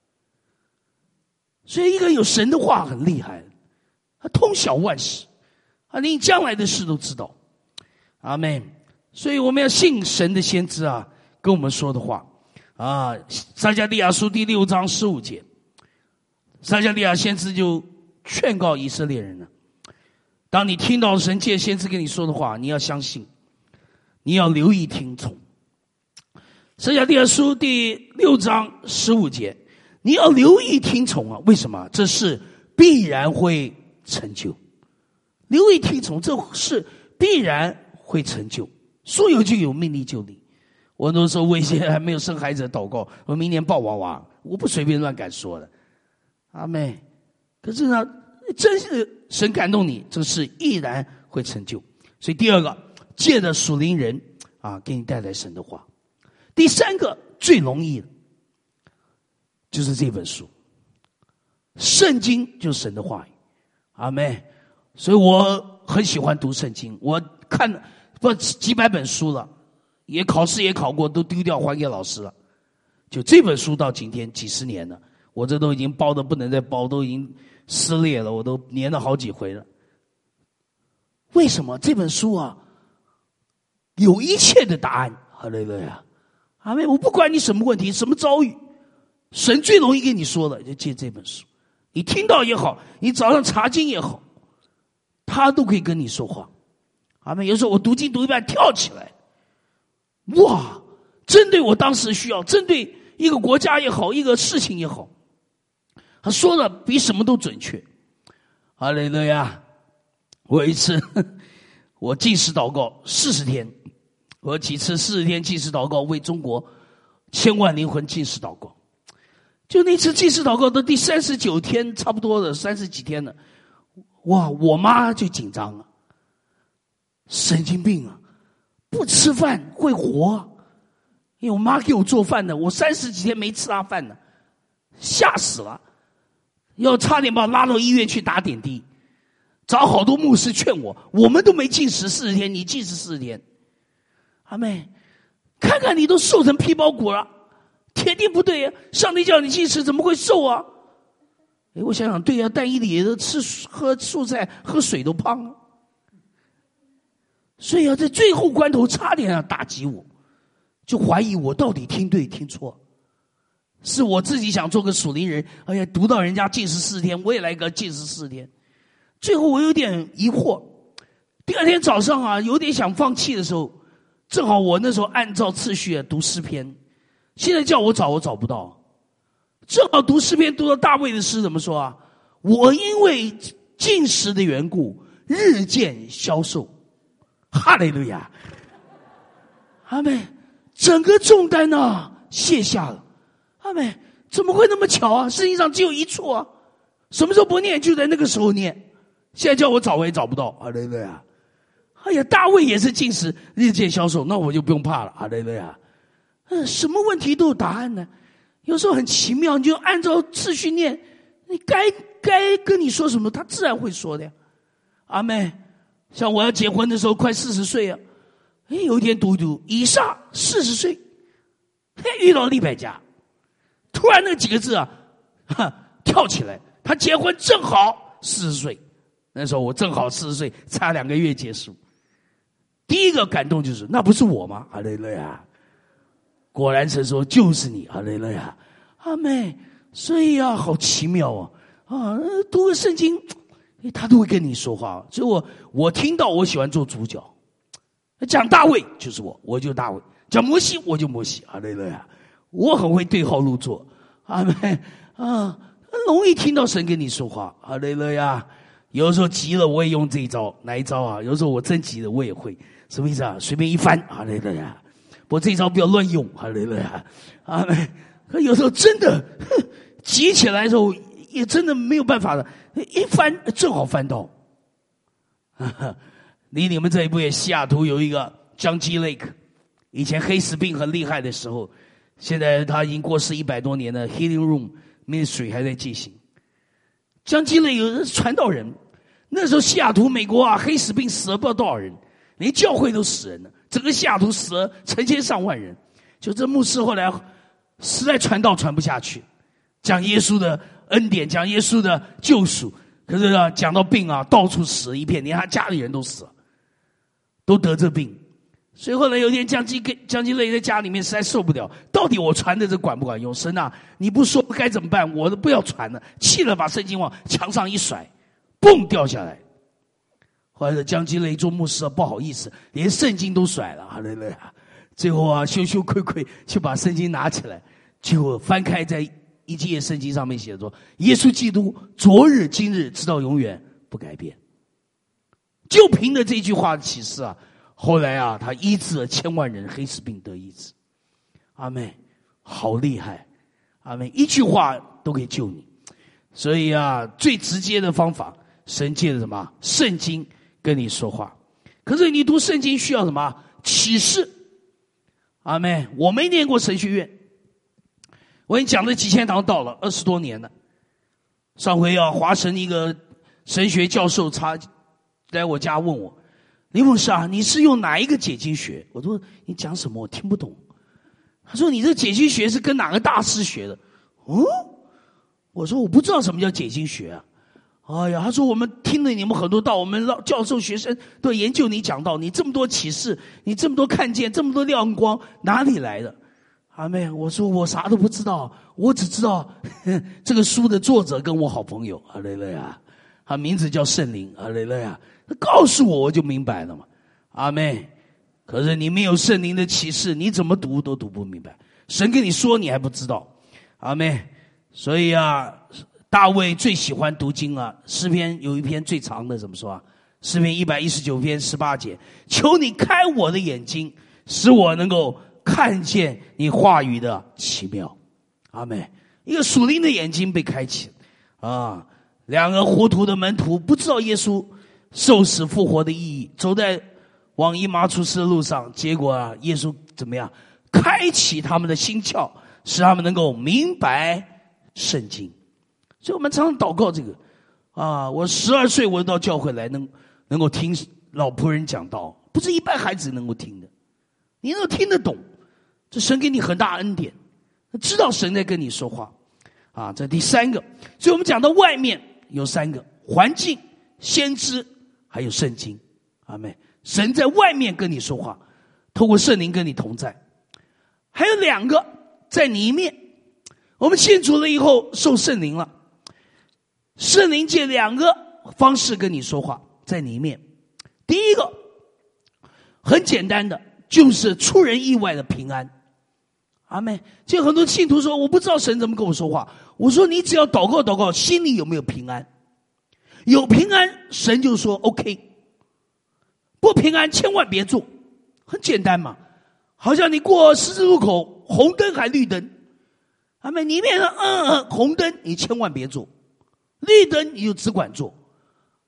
所以一个有神的话很厉害，他通晓万事，他连将来的事都知道。阿们。所以我们要信神的先知啊，跟我们说的话啊。撒迦利亚书第6章15节，撒迦利亚先知就劝告以色列人了。当你听到神借先知跟你说的话，你要相信，你要留意听从。撒迦利亚书第6章15节，你要留意听从啊！为什么？这事必然会成就。留意听从，这事必然会成就。说有就有，命立就立。我那时候为一些还没有生孩子的祷告，我明年抱娃娃，我不随便乱敢说的。阿妹，可是呢，真是神感动你，这事毅然会成就。所以第2个，借着属灵人啊，给你带来神的话。第3个最容易的，就是这本书，圣经就是神的话语。阿们。所以我很喜欢读圣经，我看不几百本书了，也考试也考过，都丢掉还给老师了。就这本书到今天几10年了，我这都已经包的不能再包，都已经撕裂了，我都粘了好几回了。为什么？这本书啊，有一切的答案。哈利路亚。阿们。我不管你什么问题，什么遭遇，神最容易跟你说的，就借这本书。你听到也好，你早上查经也好，他都可以跟你说话。阿们。有时候我读经读一半跳起来，哇，针对我当时需要，针对一个国家也好，一个事情也好，他说的比什么都准确。哈利路亚。我有一次我禁食祷告40天，我有几次40天禁食祷告，为中国千万灵魂禁食祷告。就那次禁食祷告的第39天，差不多的30几天了，哇，我妈就紧张了，神经病啊，不吃饭会活。因为我妈给我做饭的，我30几天没吃她饭呢，吓死了，要差点把我拉到医院去打点滴。找好多牧师劝我们都没禁食40天，你禁食40天。阿妹，看看你都瘦成皮包骨了，铁定不对呀！上帝叫你禁食，怎么会瘦啊？我想想，对呀，但以理的喝蔬菜、喝水都胖啊。所以在最后关头差点要打击我，就怀疑我到底听对听错。是我自己想做个属灵人，哎呀，读到人家禁食40天，我也来个禁食40天。最后我有点疑惑，第2天早上有点想放弃的时候，正好我那时候按照次序读诗篇，现在叫我找我找不到，正好读诗篇读到大卫的诗，怎么说啊？我因为禁食的缘故，日渐消瘦。哈利路亚。阿们。整个重担卸下了。阿们。怎么会那么巧啊？圣经上只有一处啊，什么时候不念就在那个时候念。 现在叫我找我也找不到，哈利路亚。哎呀，大卫也是禁食日渐消瘦，那我就不用怕了，哈利路亚。什么问题都有答案呢？有时候很奇妙，你就按照次序念，你该跟你说什么，他自然会说的呀。阿们。像我要结婚的时候，快40岁啊，有一天读一读，以撒40岁，遇到利百加，突然那几个字啊，跳起来，他结婚正好40岁，那时候我正好40岁，差2个月结束。第一个感动就是，那不是我吗？哈利路亚！果然神说就是你，哈利路亚，阿们。所以啊，好奇妙啊！读个圣经，他都会跟你说话。所以我听到，我喜欢做主角。讲大卫就是我就大卫；讲摩西我就摩西，哈利路亚！我很会对号入座，阿们啊，容易听到神跟你说话，哈利路亚！有时候急了我也用这一招，哪一招啊？有时候我真急了我也会，什么意思啊？随便一翻，哈利路亚！不过这一招不要乱用，哈利路亚！阿们。可有时候真的急起来的时候，也真的没有办法的，一翻正好翻到。离你们这一步也，西雅图有一个江基 Lake， 以前黑死病很厉害的时候，现在他已经过世100多年了 ，Healing Room Ministry 还在进行。江基 Lake 有人传道人，那时候西雅图美国啊，黑死病死了不知道多少人，连教会都死人了，整个西雅图死了成千上万人。就这牧师后来实在传道传不下去，讲耶稣的恩典，讲耶稣的救赎，可是啊，讲到病啊，到处死了一片，连他家里人都死了，都得这病。所以后来有一天江基累在家里面实在受不了，到底我传的这管不管用？神啊，你不说该怎么办？我都不要传了，气了把圣经往墙上一甩，嘣掉下来。后来的江基累做牧师啊，不好意思，连圣经都甩了，哈利路亚。最后啊，羞羞愧愧就把圣经拿起来，结果翻开在一页圣经上面写着：耶稣基督昨日今日直到永远不改变。就凭着这句话的启示啊，后来啊，他医治了千万人黑死病得医治。阿们，好厉害！阿们，一句话都可以救你。所以啊，最直接的方法，神借着什么？圣经跟你说话。可是你读圣经需要什么？启示。阿们，我没念过神学院，我已经讲了几千堂道了，20多年了。上回啊，华神一个神学教授来我家问我，林牧师啊，你是用哪一个解经学？我说你讲什么我听不懂。他说你这解经学是跟哪个大师学的？我说我不知道什么叫解经学啊。哎呀，他说我们听了你们很多道，我们教授学生都研究你讲道，你这么多启示，你这么多看见，这么多亮光，哪里来的？阿妹，我说我啥都不知道，我只知道这个书的作者跟我好朋友，哈利路亚，他名字叫圣灵，哈利路亚，他告诉我就明白了嘛。阿妹，可是你没有圣灵的启示，你怎么读都读不明白，神跟你说你还不知道。阿妹，所以啊，大卫最喜欢读经啊，诗篇有一篇最长的，怎么说啊？诗篇119篇18节，求你开我的眼睛，使我能够看见你话语的奇妙。阿们，一个属灵的眼睛被开启啊！两个糊涂的门徒不知道耶稣受死复活的意义，走在往以马忒斯的路上，结果啊，耶稣怎么样？开启他们的心窍，使他们能够明白圣经。所以我们常常祷告这个啊，我12岁我到教会来能够听老仆人讲道，不是一般孩子能够听的，你能够听得懂，这神给你很大恩典，知道神在跟你说话啊。这第三个，所以我们讲到外面有3个：环境、先知，还有圣经。阿们，神在外面跟你说话，透过圣灵跟你同在。还有2个在里面，我们信主了以后受圣灵了，圣灵借2个方式跟你说话，在里面。第一个很简单的，就是出人意外的平安。阿们，就很多信徒说我不知道神怎么跟我说话，我说你只要祷告祷告，心里有没有平安？有平安，神就说 OK。不平安千万别做，很简单嘛，好像你过十字路口，红灯还绿灯，阿们，里面红灯你千万别做，绿灯你就只管做。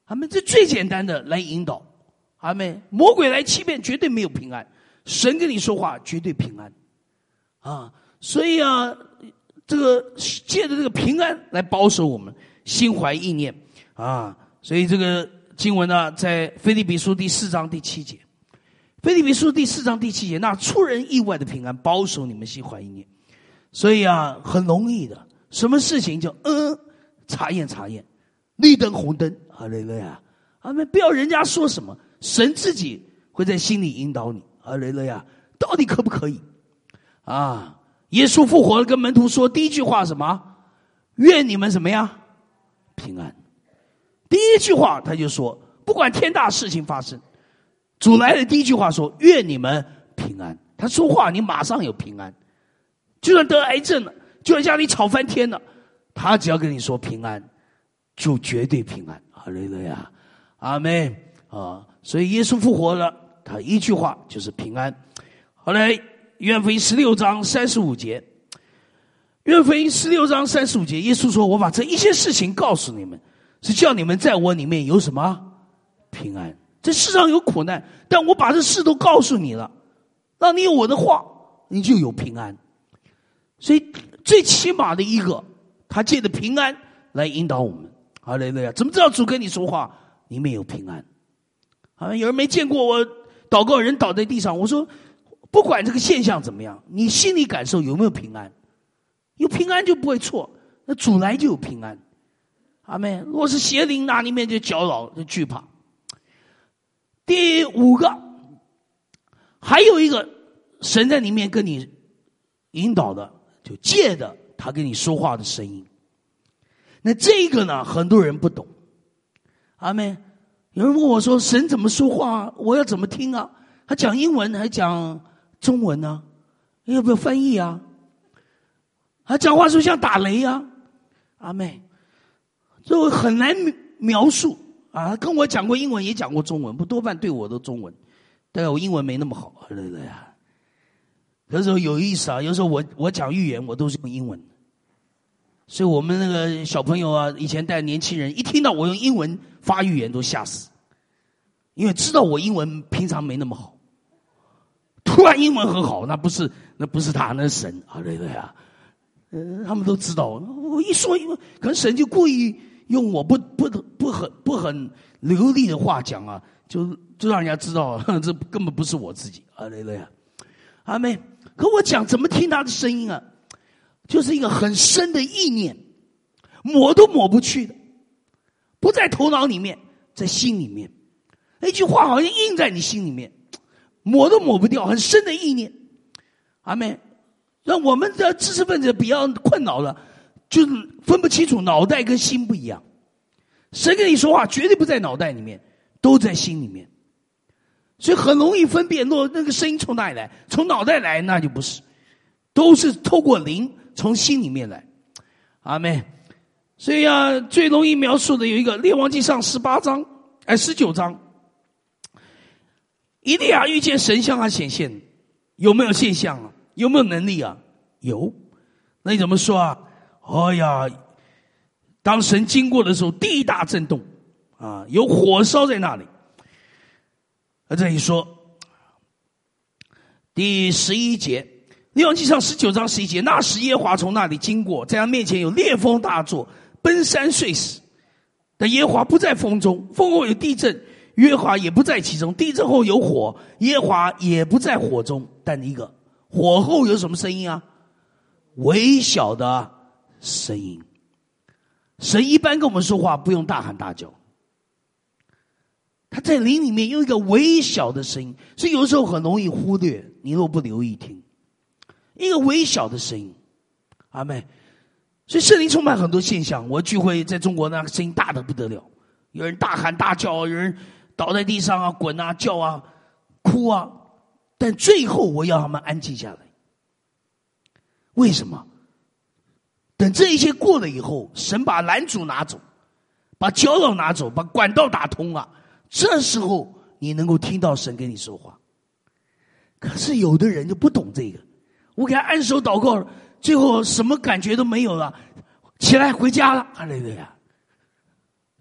阿们，这最简单的来引导。阿们，魔鬼来欺骗绝对没有平安，神跟你说话绝对平安啊！所以啊，这个借着这个平安来保守我们心怀意念啊！所以这个经文呢，在腓立比书第4章第7节，腓立比书第4章第7节，那出人意外的平安保守你们心怀意念。所以啊，很容易的，什么事情就查验，绿灯红灯，哈利路亚！阿们，不要人家说什么，神自己会在心里引导你，哈利路亚！到底可不可以啊？耶稣复活了，跟门徒说第一句话什么？愿你们什么呀？平安。第一句话他就说，不管天大事情发生，主来的第一句话说愿你们平安。他说话你马上有平安，就算得癌症了，就算家里吵翻天了，他只要跟你说平安，就绝对平安。哈利路亚，阿们啊！所以耶稣复活了，他一句话就是平安。后来约翰福音16章35节，约翰福音16章35节，耶稣说，我把这一些事情告诉你们，是叫你们在我里面有什么平安。这世上有苦难，但我把这事都告诉你了，让你有我的话，你就有平安。所以最起码的一个，他借着平安来引导我们。哈利路亚！怎么知道主跟你说话里面有平安？啊，有人没见过我祷告人倒在地上，我说不管这个现象怎么样，你心里感受有没有平安？有平安就不会错，那主来就有平安。阿们。如果是邪灵，那里面就搅扰，就惧怕。第5个，还有一个神在里面跟你引导的，就借着他跟你说话的声音。那这个呢，很多人不懂。阿们。有人问我说，神怎么说话？我要怎么听啊？他讲英文还讲中文呢？要不要翻译啊？他讲话是不是像打雷啊？阿们。这很难描述啊！跟我讲过英文，也讲过中文，不多半对我的中文，但是我英文没那么好，对不对啊？有时候有意思啊，有时候我讲预言，我都是用英文，所以我们那个小朋友啊，以前带年轻人，一听到我用英文发预言都吓死，因为知道我英文平常没那么好，突然英文很好，那不是他，那是神啊，对不对啊？他们都知道，我一说英文，可能神就故意用我不很流利的话讲啊，就让人家知道这根本不是我自己啊，对不对啊？阿们。可我讲怎么听他的声音啊，就是一个很深的意念，抹都抹不去的，不在头脑里面，在心里面，那句话好像印在你心里面，抹都抹不掉，很深的意念。阿们。让我们的知识分子比较困扰了，就是分不清楚脑袋跟心不一样。神跟你说话绝对不在脑袋里面，都在心里面，所以很容易分辨那个声音从哪里来，从脑袋来那就不是，都是透过灵从心里面来。阿们。所以啊，最容易描述的有一个列王纪上19章，以利亚遇见神向他显现，有没有现象啊？有没有能力啊？有。那你怎么说啊？哎呀，当神经过的时候，地大震动啊，有火烧在那里。而这里说第11节，列王纪上19章11节，那时耶和华从那里经过，在他面前有烈风大作，奔山碎石。但耶和华不在风中，风后有地震，耶和华也不在其中，地震后有火，耶和华也不在火中。但一个火后有什么声音啊？微小的声音。神一般跟我们说话不用大喊大叫，他在灵里面用一个微小的声音，所以有时候很容易忽略，你若不留意听，一个微小的声音。阿们。所以圣灵充满很多现象，我聚会在中国那个声音大得不得了，有人大喊大叫，有人倒在地上啊，滚啊，叫啊，哭啊，但最后我要他们安静下来。为什么？等这一切过了以后，神把拦阻拿走，把搅扰拿走，把管道打通了，这时候你能够听到神跟你说话。可是有的人就不懂这个，我给他按手祷告，最后什么感觉都没有了，起来回家了，哈利路亚。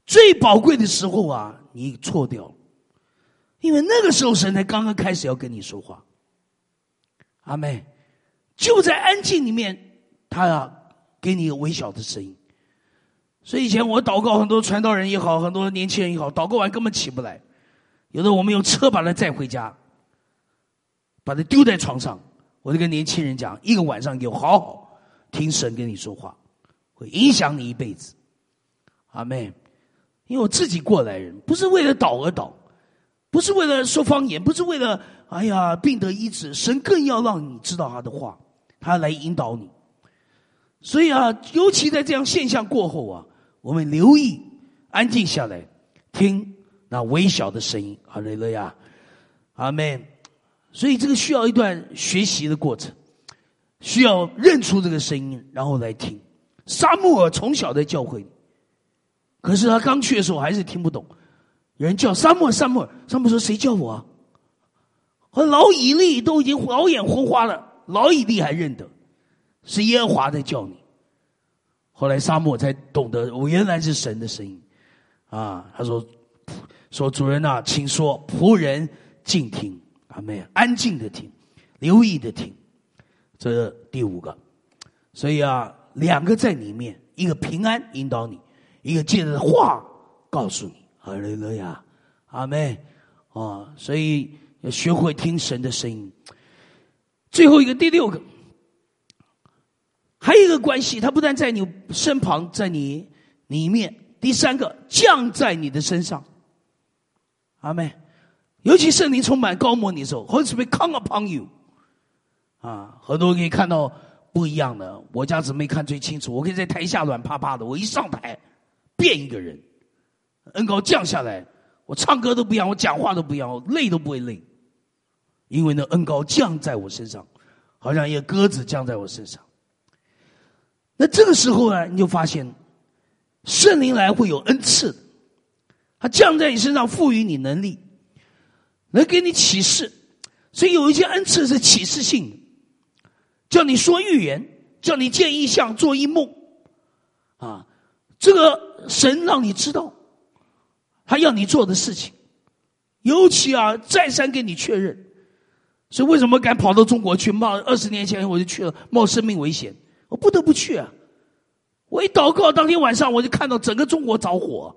最宝贵的时候啊，你错掉了，因为那个时候神才刚刚开始要跟你说话。阿们。就在安静里面，他啊给你一个微小的声音。所以以前我祷告，很多传道人也好，很多年轻人也好，祷告完根本起不来。有的我们用车把他载回家，把他丢在床上。我就跟年轻人讲，一个晚上给我好好听神跟你说话，会影响你一辈子。阿们。因为我自己过来人，不是为了祷而祷，不是为了说方言，不是为了病得医治，神更要让你知道他的话，他来引导你。所以啊，尤其在这样现象过后啊，我们留意安静下来听那微小的声音。哈利路亚，阿们。所以这个需要一段学习的过程，需要认出这个声音然后来听。撒母耳从小在教会里，可是他刚去的时候还是听不懂，有人叫撒母耳，撒母耳，撒母耳说谁叫我啊？和老以利都已经老眼昏花了，老以利还认得是耶和华在叫你。后来撒母耳才懂得，我原来是神的声音啊。他说主人啊，请说，仆人静听。阿们。安静的听，留意的听，这是第5个。所以啊，2个在里面，一个平安引导你，一个借着话告诉你。哈利路亚，阿们。所以要学会听神的声音。最后一个，第6个，还有一个关系，它不但在你身旁，在你里面。第3个，降在你的身上。阿们。尤其圣灵充满高摩你的时候 ，Holy Spirit come upon you。很多人可以看到不一样的。我家姊妹看最清楚，我可以在台下软趴趴的，我一上台变一个人，恩膏降下来，我唱歌都不一样，我讲话都不一样，我累都不会累，因为呢恩膏降在我身上，好像一个鸽子降在我身上。那这个时候呢，你就发现圣灵来会有恩赐，他降在你身上，赋予你能力，能给你启示。所以有一些恩赐是启示性的，叫你说预言，叫你见异象，做异梦这个神让你知道他要你做的事情，尤其再三给你确认。所以为什么敢跑到中国去，冒20年前我就去了，冒生命危险，我不得不去啊。我一祷告，当天晚上我就看到整个中国着火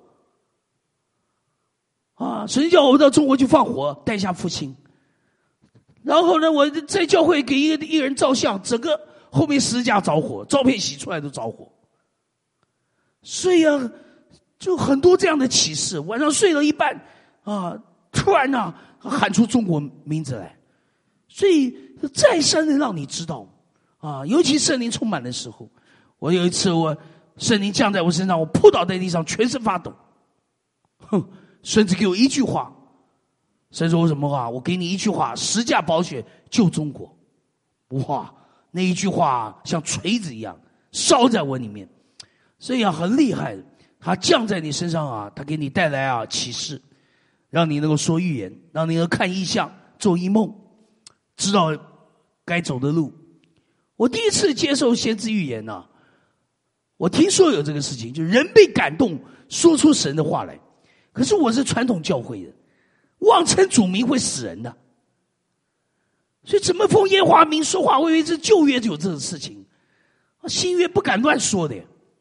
神叫我到中国去放火，带下复兴。然后呢，我在教会给一个人照相，整个后面10架着火，照片洗出来都着火。所以就很多这样的启示。晚上睡了一半突然喊出中国名字来。所以再三的让你知道尤其圣灵充满的时候。我有一次圣灵降在我身上，我扑倒在地上，全身发抖。甚至给我一句话，神说我什么话？我给你一句话，10架宝血救中国。哇，那一句话像锤子一样烧在我里面。所以很厉害的，他降在你身上他给你带来启示，让你能够说预言，让你能够看异象，做异梦，知道该走的路。我第一次接受先知预言我听说有这个事情，就人被感动说出神的话来。可是我是传统教会的，妄称主名会死人的，所以怎么奉耶和华名说话？我以为这旧约就有这种事情，新约不敢乱说的。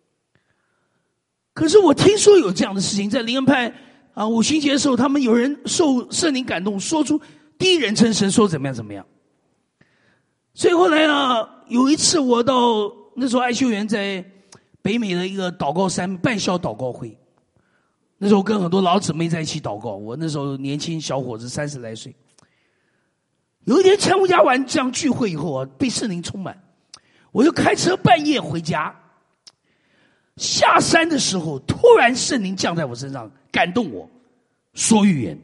可是我听说有这样的事情，在灵恩派五旬节的时候，他们有人受圣灵感动，说出第一人称神说怎么样怎么样。所以后来有一次我到那时候爱修园在北美的一个祷告山半宵祷告会，那时候跟很多老姊妹在一起祷告，我那时候年轻小伙子30来岁。有一天参加完这样聚会以后被圣灵充满，我就开车半夜回家，下山的时候突然圣灵降在我身上，感动我说预言。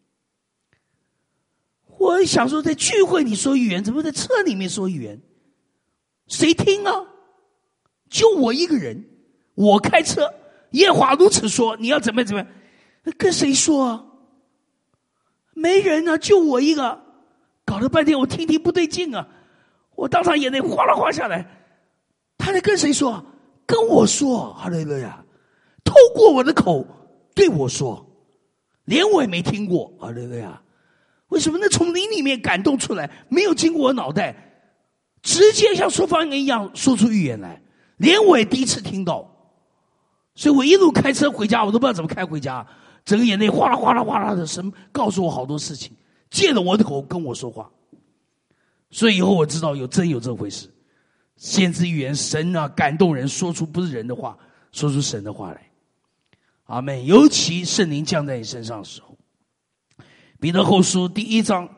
我想说在聚会里说预言，怎么在车里面说预言？谁听就我一个人，我开车，耶和华如此说，你要怎么样怎么样？跟谁说没人就我一个。搞了半天我听不对劲我当场眼泪哗啦哗下来。他在跟谁说？跟我说。哈利路亚！透过我的口对我说，连我也没听过，哈利路亚。为什么？那从灵里面感动出来，没有经过我脑袋，直接像说方言一样说出预言来，连我也第一次听到。所以我一路开车回家，我都不知道怎么开回家，整个眼泪哗啦哗啦哗啦的，神告诉我好多事情，借着我的口跟我说话。所以以后我知道有这回事，先知预言，神啊感动人，说出不是人的话，说出神的话来。阿们。尤其圣灵降在你身上的时候，彼得后书第一章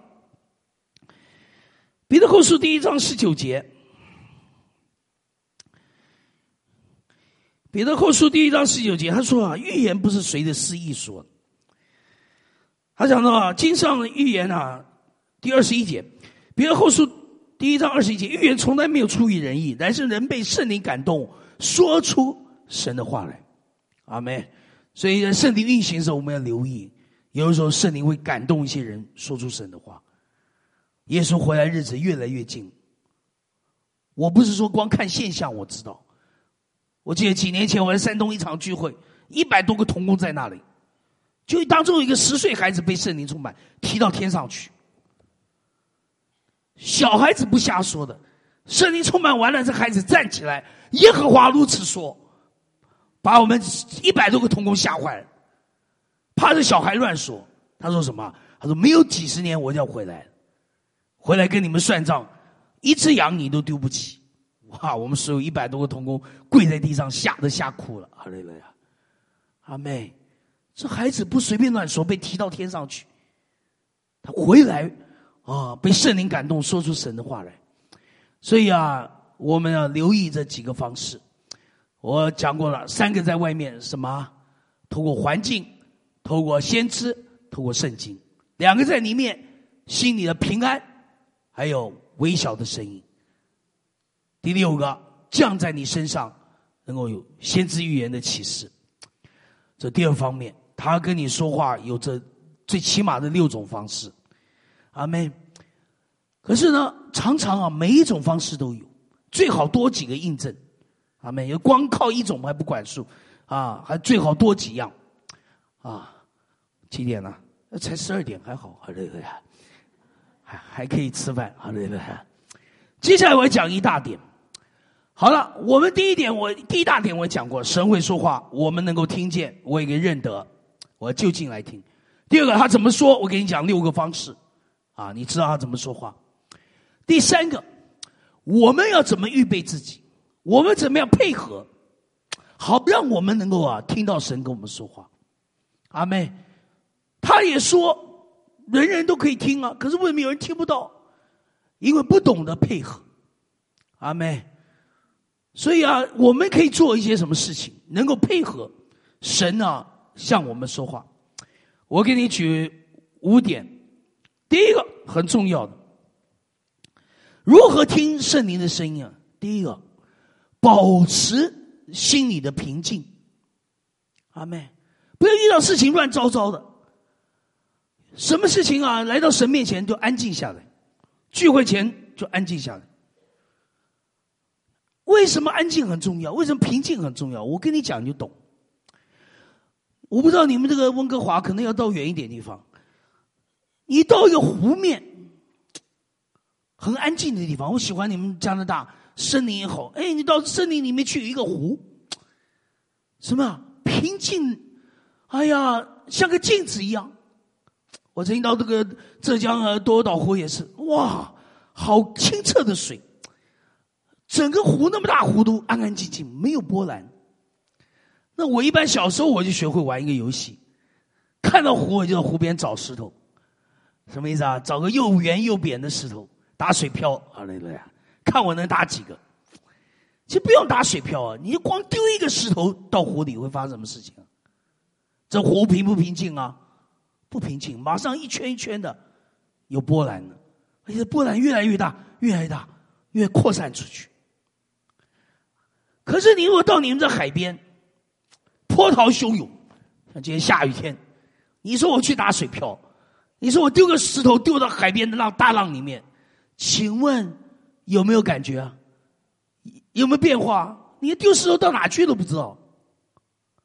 19节，彼得后书第一章19节，他说啊，预言不是随着私意说的。他讲到啊，经上的预言啊，第21节，彼得后书第一章21节，预言从来没有出于人意，乃是人被圣灵感动，说出神的话来。阿们。所以在圣灵运行的时候，我们要留意，有的时候圣灵会感动一些人说出神的话。耶稣回来日子越来越近。我不是说光看现象我知道，我记得几年前我在山东一场聚会，100多个同工在那里，就当中有一个10岁孩子被圣灵充满，提到天上去。小孩子不瞎说的，圣灵充满完了，这孩子站起来，耶和华如此说，把我们100多个同工吓坏了，怕这小孩乱说。他说什么？他说没有几十年我就要回来了，回来跟你们算账，一只羊你都丢不起。哇，我们所有100多个同工跪在地上，吓得吓哭了。哈利路亚，阿妹，这孩子不随便乱说，被提到天上去，他回来啊，被圣灵感动，说出神的话来。所以啊，我们要留意这几个方式。我讲过了，3个在外面，什么？透过环境，透过先知，透过圣经。2个在里面，心里的平安，还有微小的声音。第6个，降在你身上，能够有先知预言的启示。这第2方面，他跟你说话有着最起码的6种方式。阿们。可是呢，常常啊，每一种方式都有，最好多几个印证。阿们。有光靠一种还不管数啊，还最好多几样啊。几点了？才12点，还好，好嘞，还可以吃饭，好嘞。接下来我要讲一大点。好了，我们第一大点我讲过，神会说话，我们能够听见，我也可以认得，我就近来听。第2个，他怎么说？我给你讲6个方式啊，你知道他怎么说话。第3个，我们要怎么预备自己？我们怎么样配合，好让我们能够啊听到神跟我们说话。阿们。他也说人人都可以听啊，可是为什么有人听不到？因为不懂得配合。阿们。所以啊，我们可以做一些什么事情能够配合神啊向我们说话。我给你举5点。第1个很重要的，如何听圣灵的声音啊？第1个，保持心里的平静。阿们。不要遇到事情乱糟糟的，什么事情啊来到神面前就安静下来，聚会前就安静下来。为什么安静很重要？为什么平静很重要？我跟你讲你就懂。我不知道你们这个温哥华可能要到远一点地方，你到一个湖面很安静的地方，我喜欢你们加拿大森林也好，你到森林里面去有一个湖，什么平静，哎呀像个镜子一样。我曾经到这个浙江多尔岛湖也是，哇好清澈的水，整个湖那么大，湖都安安静静，没有波澜。那我一般小时候我就学会玩一个游戏，看到湖我就在湖边找石头。什么意思啊？找个又圆又扁的石头打水漂。好嘞，看我能打几个。其实不用打水漂啊，你就光丢一个石头到湖里会发生什么事情啊？这湖平不平静啊？不平静，马上一圈一圈的有波澜了，而且波澜越来越大，越来越大，越扩散出去。可是你如果到你们这海边，波涛汹涌，像今天下雨天，你说我去打水漂，你说我丢个石头丢到海边的大浪里面，请问有没有感觉啊？有没有变化？你丢石头到哪去都不知道。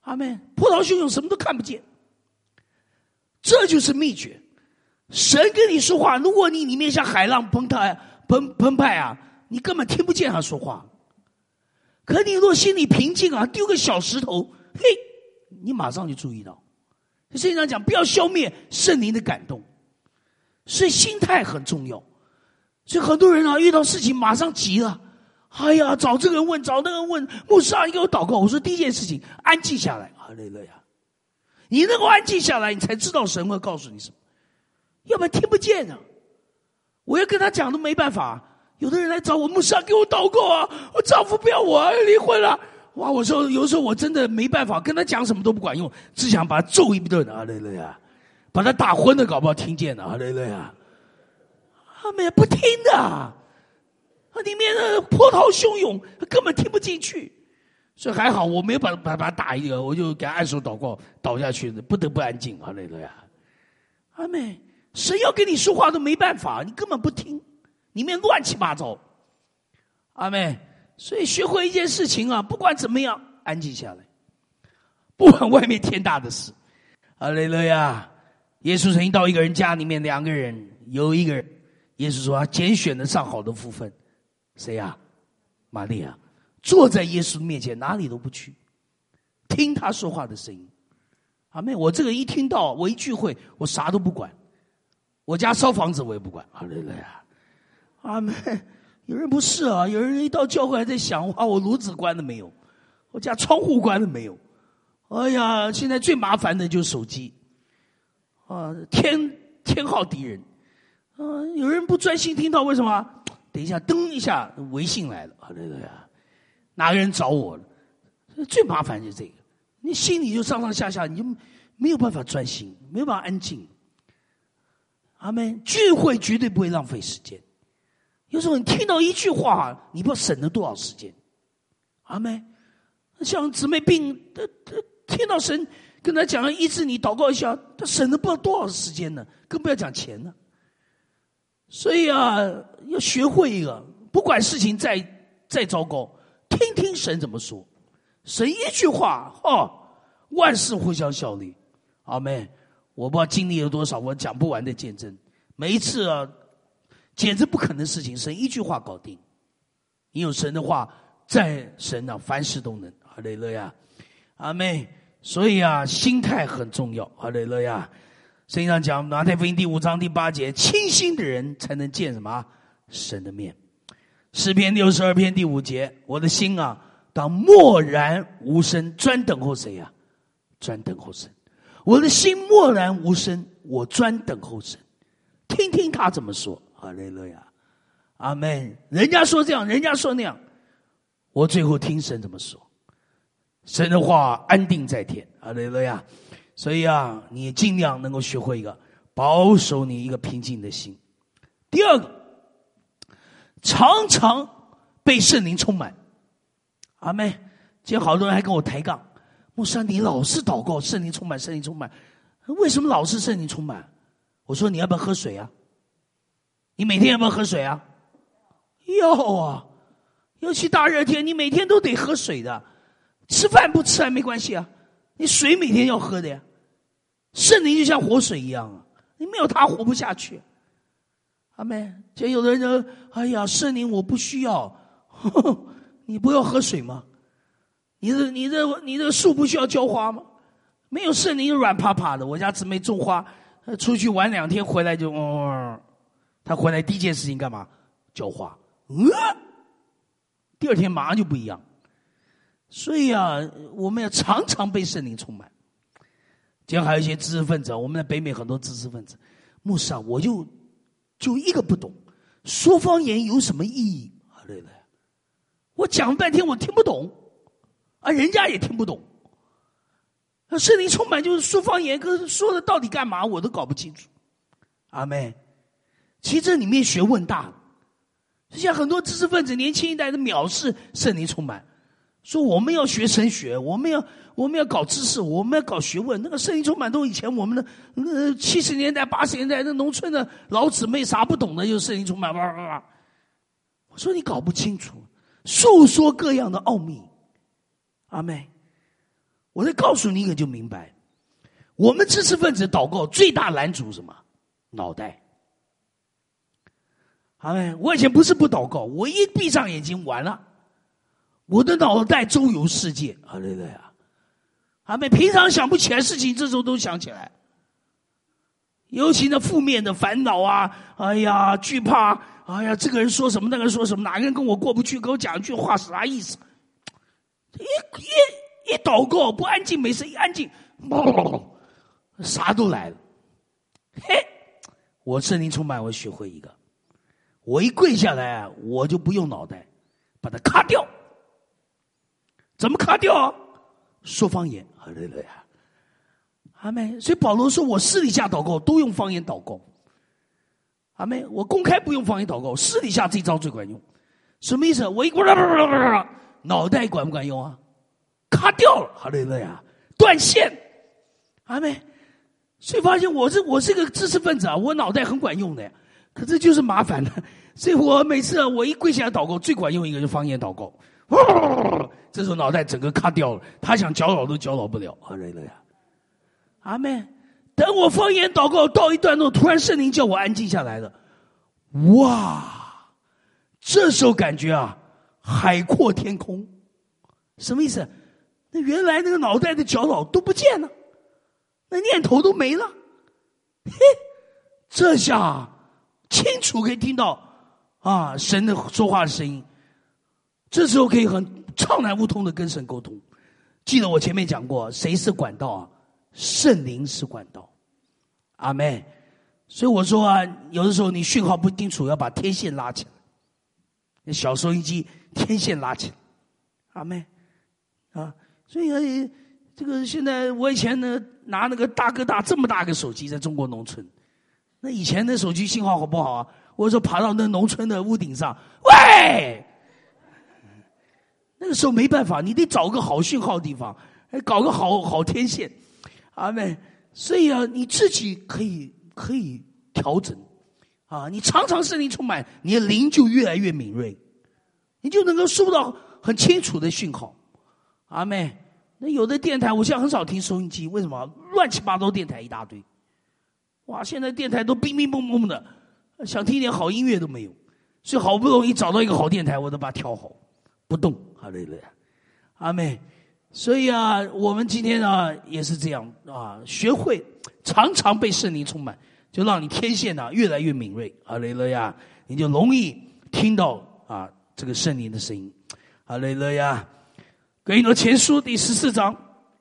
阿们，波涛汹涌，什么都看不见。这就是秘诀。神跟你说话，如果你里面像海浪澎湃啊，你根本听不见他说话。可你若心里平静啊，丢个小石头，嘿，你马上就注意到。圣经上讲，不要消灭圣灵的感动，所以心态很重要。所以很多人啊，遇到事情马上急了，哎呀，找这个人问，找那个人问，牧师啊，你给我祷告。我说第一件事情，安静下来。哈利路亚！你能够安静下来，你才知道神会告诉你什么，要不然听不见啊。我要跟他讲都没办法。有的人来找我，牧师啊，给我祷告啊，我丈夫不要我啊，离婚了。哇，我说有时候我真的没办法，跟他讲什么都不管用，只想把他揍一顿。哈利路亚！把他打昏的搞不好听见了。哈利路亚！他们也不听的，里面的波涛汹涌，根本听不进去。所以还好我没有把他打一个，我就给他按手祷告，倒下去，不得不安静。哈利路亚！阿们，神要跟你说话都没办法，你根本不听，里面乱七八糟。阿们，所以学会一件事情啊，不管怎么样，安静下来，不管外面天大的事。哈利路亚！耶稣曾经到一个人家里面，两个人，有一个人，耶稣说他拣选了上好的福分，谁呀？玛利亚。坐在耶稣面前，哪里都不去，听他说话的声音。阿妹，我这个一听到，我一聚会，我啥都不管，我家烧房子我也不管。哈利路亚！阿妹，有人不是啊，有人一到教会还在想，哇，我炉子关了没有？我家窗户关了没有？哎呀，现在最麻烦的就是手机啊，天浩敌人啊！有人不专心听到，为什么？等一下，噔一下，微信来了。哈利路亚！哪个人找我了？最麻烦就是这个，你心里就上上下下，你就没有办法专心，没有办法安静。阿们，聚会绝对不会浪费时间。有时候你听到一句话，你不知道省了多少时间。阿们，像姊妹病，听到神跟他讲医治你，祷告一下，他省了不知道多少时间呢，更不要讲钱呢。所以啊，要学会一个，不管事情再糟糕，听听神怎么说。神一句话，万事互相效力。阿们，我不知道经历了多少我讲不完的见证，每一次啊，简直不可能的事情，神一句话搞定。你有神的话，在神啊，凡事都能。哈利路亚，阿们。所以啊，心态很重要。哈利路亚。圣经上讲，马太福音第5章第8节，清心的人才能见什么？神的面。诗篇62篇第5节，我的心啊，当默然无声，专等候谁啊？专等候神。我的心默然无声，我专等候神，听听他怎么说。哈利路亚，阿们。人家说这样，人家说那样，我最后听神怎么说。神的话安定在天。哈利路亚。所以啊，你尽量能够学会一个保守你一个平静的心。第二个，常常被圣灵充满。阿们。今天好多人还跟我抬杠，牧师，你老是祷告圣灵充满，圣灵充满，为什么老是圣灵充满？我说你要不要喝水啊？你每天要不要喝水啊？要啊，尤其大热天，你每天都得喝水的。吃饭不吃还没关系啊，你水每天要喝的呀。圣灵就像活水一样啊，你没有它活不下去。阿们。就有的人说，哎呀，圣灵我不需要，你不要喝水吗？你的树不需要浇花吗？没有圣灵软趴趴的。我家姊妹种花，出去玩2天回来就，她回来第一件事情干嘛？浇花。第2天马上就不一样。所以啊，我们要常常被圣灵充满。今天还有一些知识分子，我们在北美很多知识分子，牧师啊，我就一个不懂，说方言有什么意义？对不对？我讲半天我听不懂，啊，人家也听不懂。圣灵充满就是说方言，可是说的到底干嘛我都搞不清楚。阿们。其实这里面学问大了，像很多知识分子年轻一代的藐视圣灵充满，说我们要学神学，我们要搞知识，我们要搞学问。那个圣灵充满都以前我们的70年代80年代那农村的老姊妹啥不懂的，就圣灵充满哇。我说你搞不清楚，述说各样的奥秘。阿们。 我再告诉你一个就明白，我们知识分子祷告最大拦阻什么？脑袋。阿们，我以前不是不祷告，我一闭上眼睛完了，我的脑袋周游世界。哈利路亚。阿们，平常想不起来事情，这时候都想起来。尤其那负面的烦恼啊，哎呀，惧怕，哎呀，这个人说什么，那个人说什么，哪个人跟我过不去，跟我讲一句话是啥意思？一祷告不安静没事，一安静，啥都来了。嘿，我圣灵充满，我学会一个，我一跪下来啊，我就不用脑袋，把它卡掉。怎么卡掉啊？说方言。哈利路亚。阿们。所以保罗说，我私底下祷告都用方言祷告。阿们。我公开不用方言祷告，私底下这招最管用。什么意思？我一脑袋管不管用啊？卡掉了。哈利路亚。断线。阿们。所以发现我是个知识分子啊，我脑袋很管用的呀，可这就是麻烦了。所以我每次我一跪下来祷告，最管用一个就是方言祷告。这时候脑袋整个卡掉了，他想搅扰都搅扰不了。哈利路亚。阿们。等我方言祷告到一段落，突然圣灵叫我安静下来了。哇，这时候感觉啊，海阔天空。什么意思？那原来那个脑袋的搅扰都不见了，那念头都没了。嘿，这下清楚可以听到啊神的说话的声音。这时候可以很畅然无通的跟神沟通。记得我前面讲过，谁是管道啊？圣灵是管道。阿们。所以我说啊，有的时候你讯号不清楚，要把天线拉起来，小收音机天线拉起来。阿们。啊，所以这个现在我以前呢拿那个大哥大这么大个手机，在中国农村，那以前的手机信号好不好啊？我说爬到那农村的屋顶上，喂，那个时候没办法，你得找个好讯号的地方，搞个好天线。阿们。所以啊，你自己可以调整啊，你常常圣灵充满，你的灵就越来越敏锐，你就能够收到很清楚的讯号。阿们。那有的电台我现在很少听收音机，为什么？乱七八糟电台一大堆。哇，现在电台都冰冰蹦蹦的，想听点好音乐都没有。所以好不容易找到一个好电台，我都把它调好，不动。哈利路亚。阿们。所以啊，我们今天啊也是这样啊，学会常常被圣灵充满，就让你天线啊越来越敏锐。哈利路亚。你就容易听到啊这个圣灵的声音。哈利路亚。哥林多前书第14章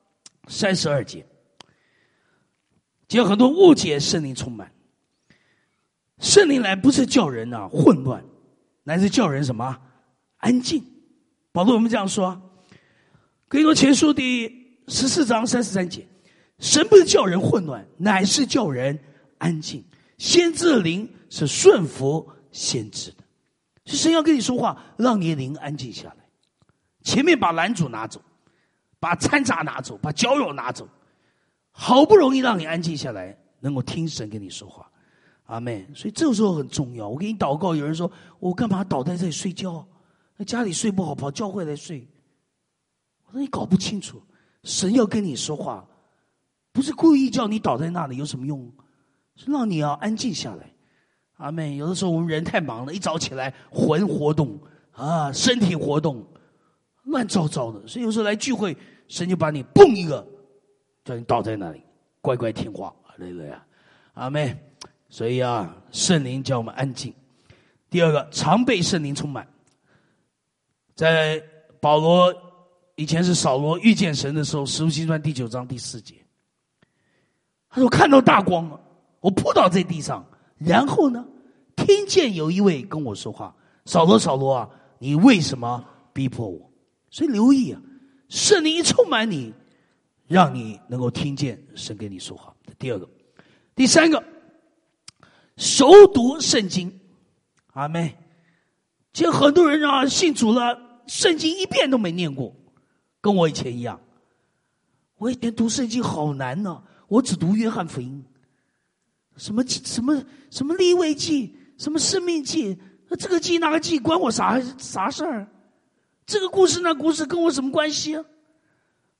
32节，就有很多误解圣灵充满。圣灵来不是叫人啊混乱，乃是叫人什么？安静。保罗我们这样说，哥林多前书第14章33节，神不是叫人混乱，乃是叫人安静。先知的灵是顺服先知的，是神要跟你说话，让你的灵安静下来。前面把拦阻拿走，把掺杂拿走，把搅扰拿走，好不容易让你安静下来，能够听神跟你说话。阿们。所以这个时候很重要。我给你祷告，有人说我干嘛倒在这里睡觉？在家里睡不好，跑教会来睡。我说你搞不清楚，神要跟你说话，不是故意叫你倒在那里，有什么用？是让你要安静下来。阿们。有的时候我们人太忙了，一早起来魂活动啊，身体活动。乱糟糟的，所以有时候来聚会，神就把你蹦一个，叫你倒在那里，乖乖听话。哈利路亚。阿们。所以啊，圣灵叫我们安静。第二个，常被圣灵充满。在保罗以前是扫罗遇见神的时候，使徒行传第9章第4节，他说我看到大光了，我扑倒在地上，然后呢，听见有一位跟我说话，扫罗扫罗啊，你为什么逼迫我？所以留意啊，圣灵一充满你，让你能够听见神跟你说话。第二个。第三个，熟读圣经。阿们。其实很多人啊信主了，圣经一遍都没念过，跟我以前一样。我以前读圣经好难呢，我只读约翰福音，什么利未记，什么申命记，这个记那个记关我啥事儿？这个故事那故事跟我什么关系啊？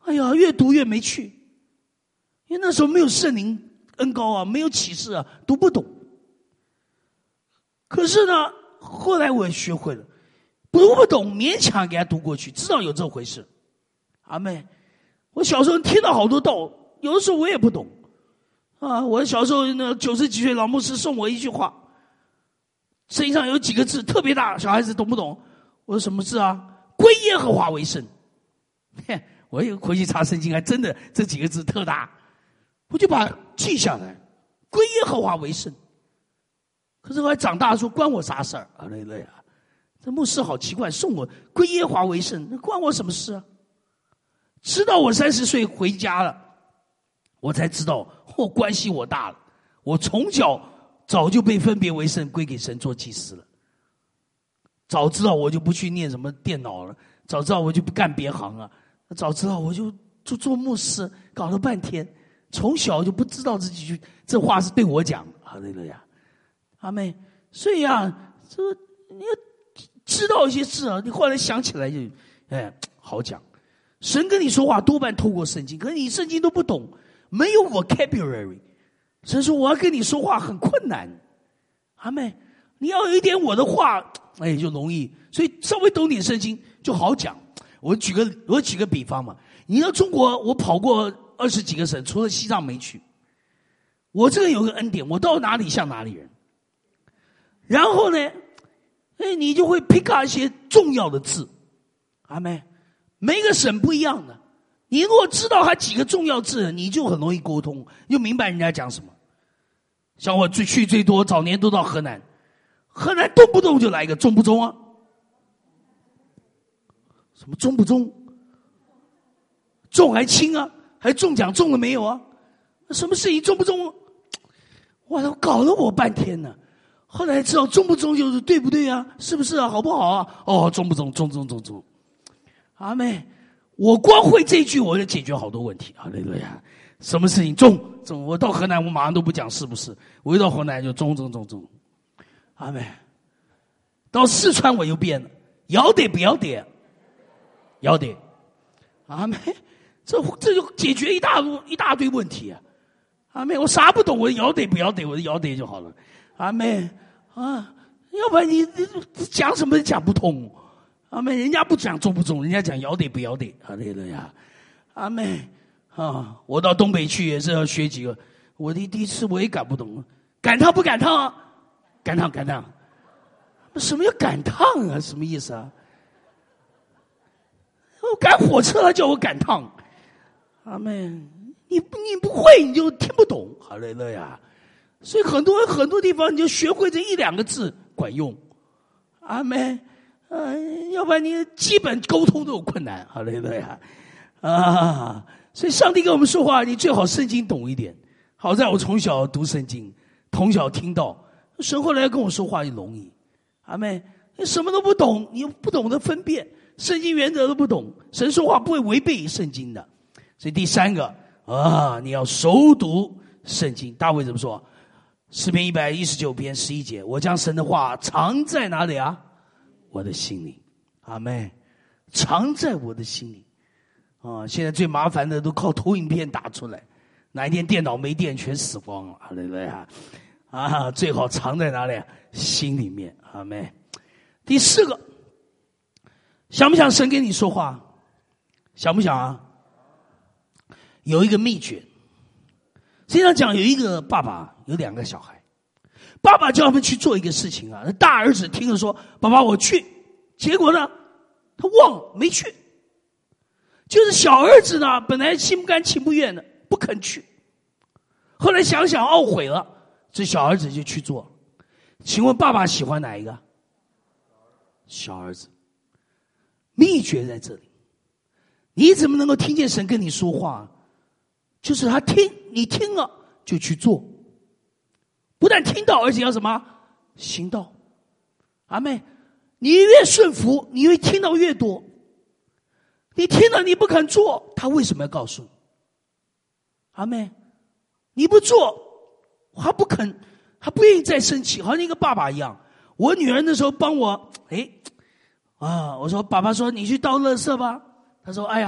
哎呀，越读越没趣，因为那时候没有圣灵恩膏啊，没有启示啊，读不懂。可是呢，后来我也学会了，读不懂勉强给他读过去，知道有这回事。阿妹，我小时候听到好多道，有的时候我也不懂啊。我小时候呢，90几岁老牧师送我一句话，圣经上有几个字特别大，小孩子懂不懂？我说什么字啊？归耶和华为圣。我也回去查圣经，还真的这几个字特大，我就把它记下来，归耶和华为圣。可是后来长大说关我啥事儿？啊，累啊！这牧师好奇怪，送我归耶和华为圣，那关我什么事啊？直到我30岁回家了，我才知道关系我大了。我从小早就被分别为圣，归给神做祭司了。早知道我就不去念什么电脑了，早知道我就不干别行了，早知道我就做牧师，搞了半天，从小就不知道这话是对我讲。哈利路亚，阿妹。所以啊，这你要知道一些事啊，你后来想起来就好讲。神跟你说话多半透过圣经，可是你圣经都不懂，没有 vocabulary。神说我要跟你说话很困难，阿妹，你要有一点我的话，就容易。所以稍微懂点圣经就好讲。我举个比方嘛，你到中国，我跑过20几个省，除了西藏没去。我这个有个恩典，我到哪里像哪里人。然后呢，你就会 pick up 一些重要的字，阿妹。每个省不一样的，你如果知道它几个重要字，你就很容易沟通，就明白人家讲什么。像我去最多，早年都到河南，河南动不动就来一个中不中啊？什么中不中？中还轻啊？还中奖中了没有啊？什么事情中不中？哇，搞了我半天呢。后来知道中不中就是对不对啊？是不是啊？好不好啊？哦，中不中？中。阿妹，我光会这一句我就解决好多问题。哈利路亚，什么事情中？我到河南我马上都不讲是不是，我一到河南就中。阿妹，到四川我又变了，要得不要得？要得。阿妹，这就解决一大堆问题啊。阿妹，我啥不懂，我要得不要得，我就要得就好了。阿妹啊，要不然你讲什么讲不通。阿妹，人家不讲中不中，人家讲要得不要得。哈利路亚，阿妹啊，我到东北去也是要学几个，我第一次我也赶不懂，赶趟不赶趟啊？赶趟，什么叫赶趟啊？什么意思啊？我赶火车了，叫我赶趟。阿妹，你不会你就听不懂。哈利路亚，所以很多地方你就学会这1-2个字管用。阿妹。要不然你基本沟通都有困难。好嘞，对呀，所以上帝跟我们说话，你最好圣经懂一点。好在我从小读圣经，从小听到，神后来跟我说话也容易。阿妹，你什么都不懂，你又不懂得分辨，圣经原则都不懂，神说话不会违背圣经的。所以第3个你要熟读圣经。大卫怎么说？诗篇119篇11节，我将神的话藏在哪里啊？我的心里。阿妹，藏在我的心里。现在最麻烦的都靠投影片打出来，哪一天电脑没电全死光了。对不对啊？最好藏在哪里？心里面。阿妹。第4个，想不想神跟你说话？想不想啊？有一个秘诀。经常讲有一个爸爸有2个小孩，爸爸叫他们去做一个事情啊，大儿子听了说爸爸我去，结果呢他忘了没去，就是小儿子呢本来心不甘情不愿的不肯去，后来想想懊悔了，这小儿子就去做。请问爸爸喜欢哪一个？小儿子。秘诀在这里，你怎么能够听见神跟你说话？就是他听，你听了就去做，不但听到，而且要什么？行道。阿妹，你越顺服，你越听到越多。你听了你不肯做，他为什么要告诉你？阿妹，你不做，他不肯，他不愿意再生气，好像一个爸爸一样。我女儿那时候帮我，我说爸爸说你去倒垃圾吧。他说哎呀，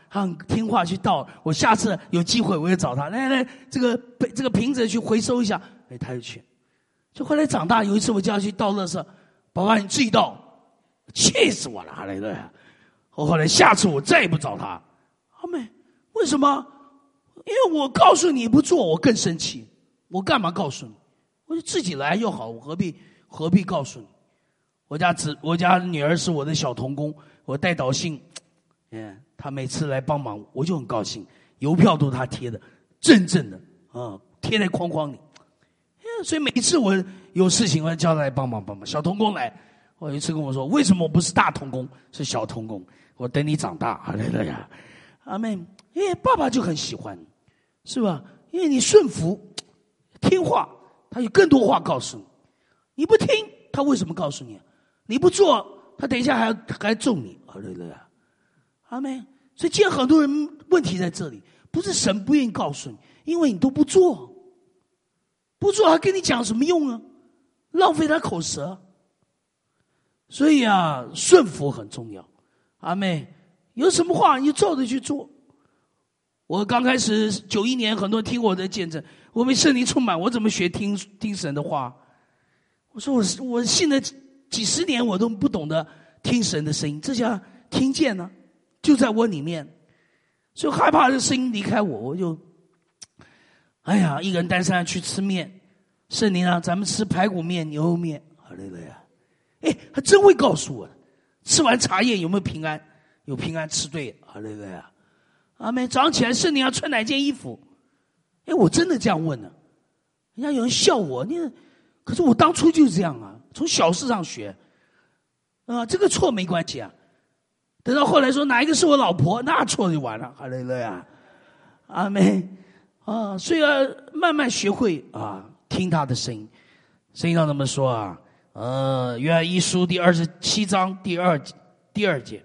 他很听话去倒。我下次有机会我也找他，来，这个瓶子去回收一下，他就去。就后来长大有一次我叫他去倒垃圾，爸爸你自己倒，气死我了，后来的。后来下次我再也不找他。阿妹，为什么？因为我告诉你不做，我更生气。我干嘛告诉你？我就自己来就好，我何必告诉你？我家女儿是我的小童工，我带导信，她每次来帮忙，我就很高兴，邮票都是她贴的，正的贴在框框里。所以每一次我有事情，我叫她来帮忙。小童工来，我有一次跟我说，为什么我不是大童工，是小童工？我等你长大，好了呀，阿妹，因为爸爸就很喜欢你，是吧？因为你顺服、听话，他有更多话告诉你。你不听，他为什么告诉你？你不做，他等一下还揍你，好了呀，阿妹。所以今天很多人问题在这里，不是神不愿意告诉你，因为你都不做，还跟你讲什么用啊？浪费他口舌。所以顺服很重要。阿妹，有什么话你就照着去做。我刚开始91年，很多人听我的见证，我被圣灵充满，我怎么学听神的话？我说我信了几十年，我都不懂得听神的声音，这下听见了，就在我里面，所以害怕这声音离开我，我就一个人单身去吃面，圣灵啊，咱们吃排骨面、牛肉面，好嘞了呀，还真会告诉我。吃完茶叶有没有平安？有平安，吃对，好嘞了呀。阿妹，早上起来圣灵要穿哪件衣服？我真的这样问呢。人家有人笑我，可是我当初就是这样啊，从小事上学。这个错没关系啊。等到后来说哪一个是我老婆，那错就完了，好嘞了呀。阿妹，所以要慢慢学会听他的声音。圣经上怎么说啊？约翰一书第27章第二节。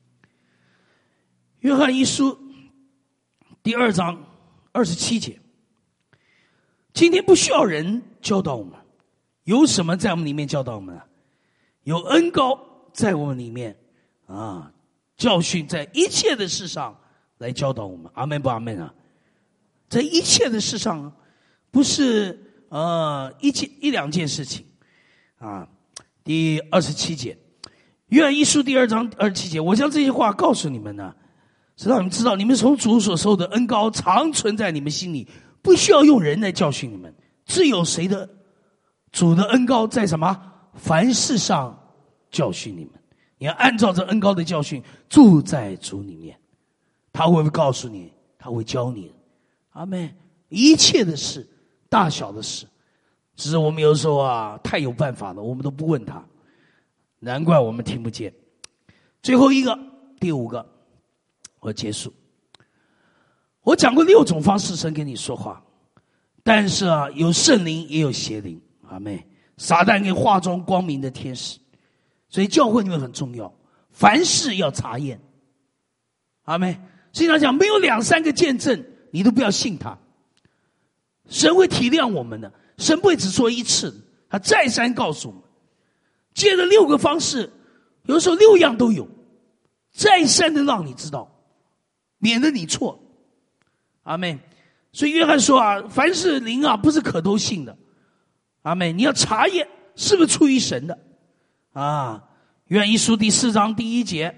约翰一书第2章27节。今天不需要人教导我们，有什么在我们里面教导我们啊？有恩膏在我们里面教训在一切的事上来教导我们。阿们不阿们啊？在一切的事上，不是一两件事情第27节，约翰一书第2章27节，我将这些话告诉你们呢，是让你们知道，你们从主所受的恩膏常存在你们心里，不需要用人来教训你们，只有谁的主的恩膏在什么凡事上教训你们。你要按照这恩膏的教训住在主里面，他会不会告诉你？他会教你。阿们。一切的事，大小的事，只是我们有时候太有办法了，我们都不问他，难怪我们听不见。最后一个，第5个，我结束。我讲过6种方式神跟你说话，但是有圣灵也有邪灵。阿们。撒旦跟化妆光明的天使，所以教会里面很重要，凡事要查验。阿们。实际上讲，没有2、3个见证你都不要信他。神会体谅我们的，神不会只说一次，他再三告诉我们，借着6个方式，有的时候6样都有，再三的让你知道，免得你错。阿们。所以约翰说凡是灵不是可都信的。阿们。你要查验是不是出于神的约翰一书第4章第1节，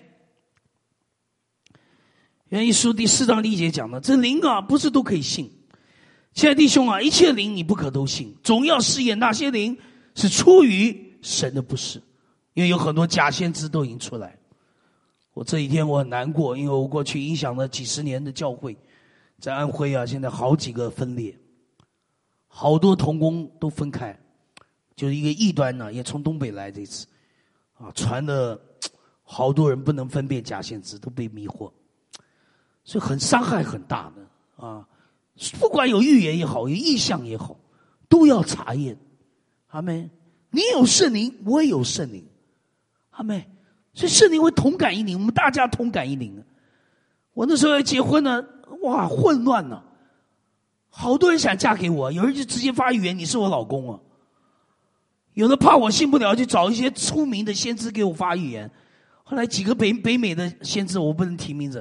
约翰一书第4章第1节讲的，这灵不是都可以信。亲爱的弟兄一切灵你不可都信，总要试验那些灵是出于神的，不是。因为有很多假先知都已经出来。我这一天我很难过，因为我过去影响了几十年的教会，在安徽现在好几个分裂，好多同工都分开，就是一个异端也从东北来这次传的好多人不能分辨假先知，都被迷惑，所以很伤害很大的不管有预言也好，有异象也好，都要查验。阿们。你有圣灵，我也有圣灵。阿们。所以圣灵会同感一灵，我们大家同感一灵。我那时候要结婚呢，混乱了，好多人想嫁给我，有人就直接发预言你是我老公有的怕我信不了，就找一些出名的先知给我发预言。后来几个北美的先知，我不能提名字，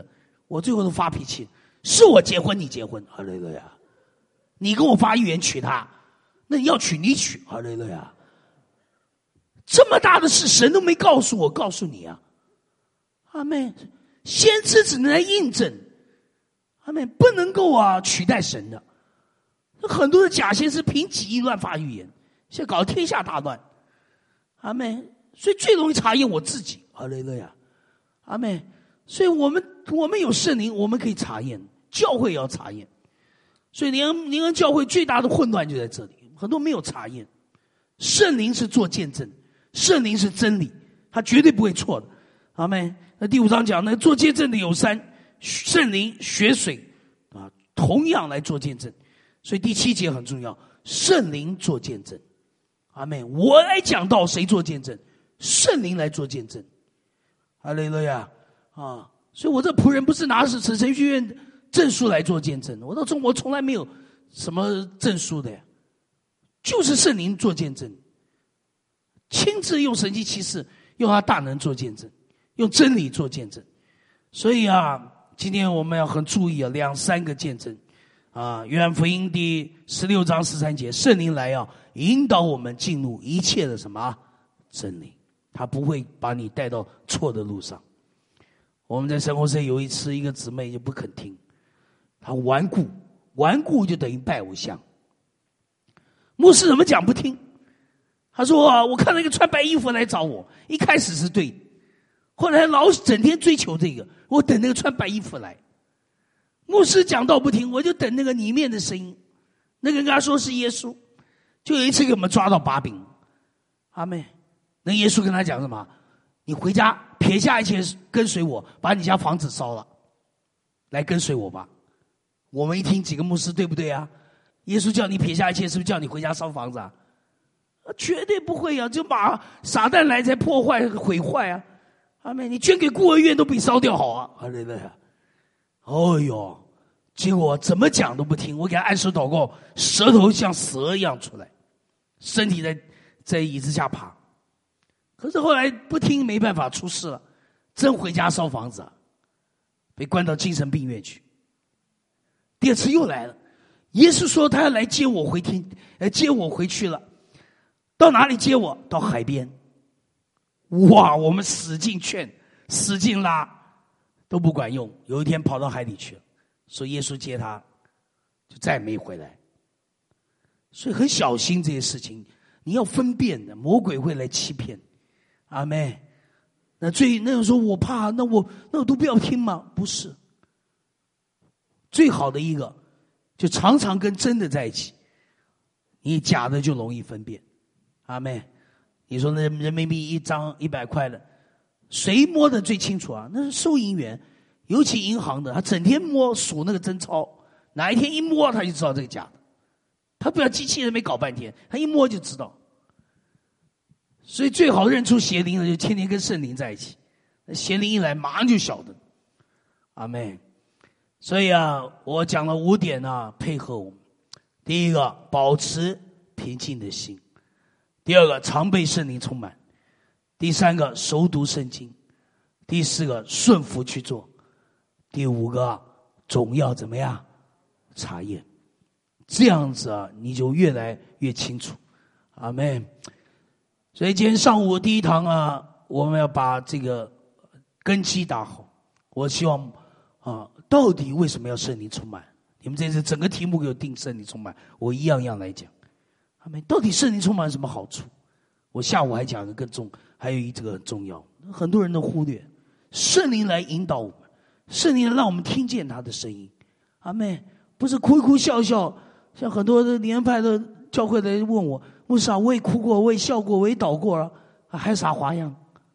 我最后都发脾气，是我结婚你结婚，哈利路亚！你跟我发预言娶她，那你要娶你娶，哈利路亚！这么大的事神都没告诉我，告诉你啊！阿们，先知只能来印证，阿们，不能够取代神的。很多的假先知凭己意乱发预言，现在搞天下大乱，阿们。所以最容易查验我自己，哈利路亚，阿们。所以我们有圣灵，我们可以查验，教会也要查验。所以灵恩教会最大的混乱就在这里，很多没有查验。圣灵是做见证，圣灵是真理，他绝对不会错的，阿们。那第5章讲，那做见证的有3，圣灵、血水同样来做见证。所以第7节很重要，圣灵做见证，阿们。我来讲道，谁做见证？圣灵来做见证，哈利路亚啊！所以我这仆人不是拿着程序院证书来做见证，我到中国从来没有什么证书的呀，就是圣灵做见证，亲自用神迹奇事，用他大能做见证，用真理做见证。所以今天我们要很注意2、3个见证约翰福音第16章13节，圣灵来引导我们进入一切的什么真理，他不会把你带到错的路上。我们在生活上有一次，一个姊妹就不肯听，她顽固就等于拜偶像。牧师怎么讲不听？他说我看到一个穿白衣服来找我，一开始是对的，后来老整天追求这个，我等那个穿白衣服来。牧师讲道不听，我就等那个里面的声音，那个人跟他说是耶稣。就有一次给我们抓到把柄，阿妹，那耶稣跟他讲什么？你回家撇下一切跟随我，把你家房子烧了，来跟随我吧。我们一听几个牧师，对不对啊？耶稣叫你撇下一切，是不是叫你回家烧房子啊？绝对不会啊，就把撒旦来才破坏毁坏啊！阿妹，你捐给孤儿院都比烧掉好啊！对不对？哦哟，结果怎么讲都不听，我给他按手祷告，舌头像蛇一样出来，身体在椅子下爬。可是后来不听，没办法，出事了，真回家烧房子，被关到精神病院去。第2次又来了，耶稣说他要来接我回去了。到哪里接我？到海边。哇，我们使劲劝，使劲拉，都不管用。有一天跑到海里去了，说耶稣接他，就再也没回来。所以很小心这些事情，你要分辨的，魔鬼会来欺骗。阿妹，那种说我怕，那我都不要听吗？不是，最好的一个就常常跟真的在一起，你假的就容易分辨。阿妹，你说那人民币1张100块的，谁摸得最清楚啊？那是收银员，尤其银行的，他整天数那个真钞，哪一天一摸他就知道这个假的，他不要机器人没搞半天，他一摸就知道。所以最好认出邪灵的，就天天跟圣灵在一起，邪灵一来马上就晓得。阿妹，所以我讲了5点配合我们。第一个，保持平静的心；第2个，常被圣灵充满；第3个，熟读圣经；第4个，顺服去做；第5个，总要怎么样查验。这样子你就越来越清楚。阿们。所以今天上午第1堂我们要把这个根基打好。我希望到底为什么要圣灵充满？你们这次整个题目给我定圣灵充满，我一样样来讲。阿们，到底圣灵充满有什么好处？我下午还讲的还有这个很重要，很多人都忽略。圣灵来引导我们，圣灵来让我们听见他的声音。阿们，不是哭哭笑笑，像很多的联派的教会来问我，牧师我也哭过，我也笑过，我也倒过了，还有啥花样？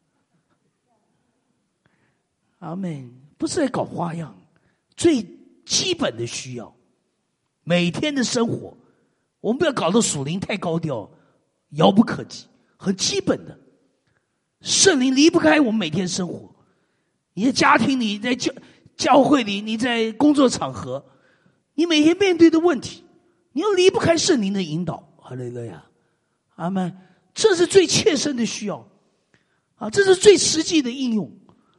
阿们，不是在搞花样，最基本的需要，每天的生活，我们不要搞得属灵太高调，遥不可及，很基本的。圣灵离不开我们每天生活，你在家庭里，在教会里，你在工作场合，你每天面对的问题，你又离不开圣灵的引导。哈利路亚，阿们，这是最切身的需要这是最实际的应用。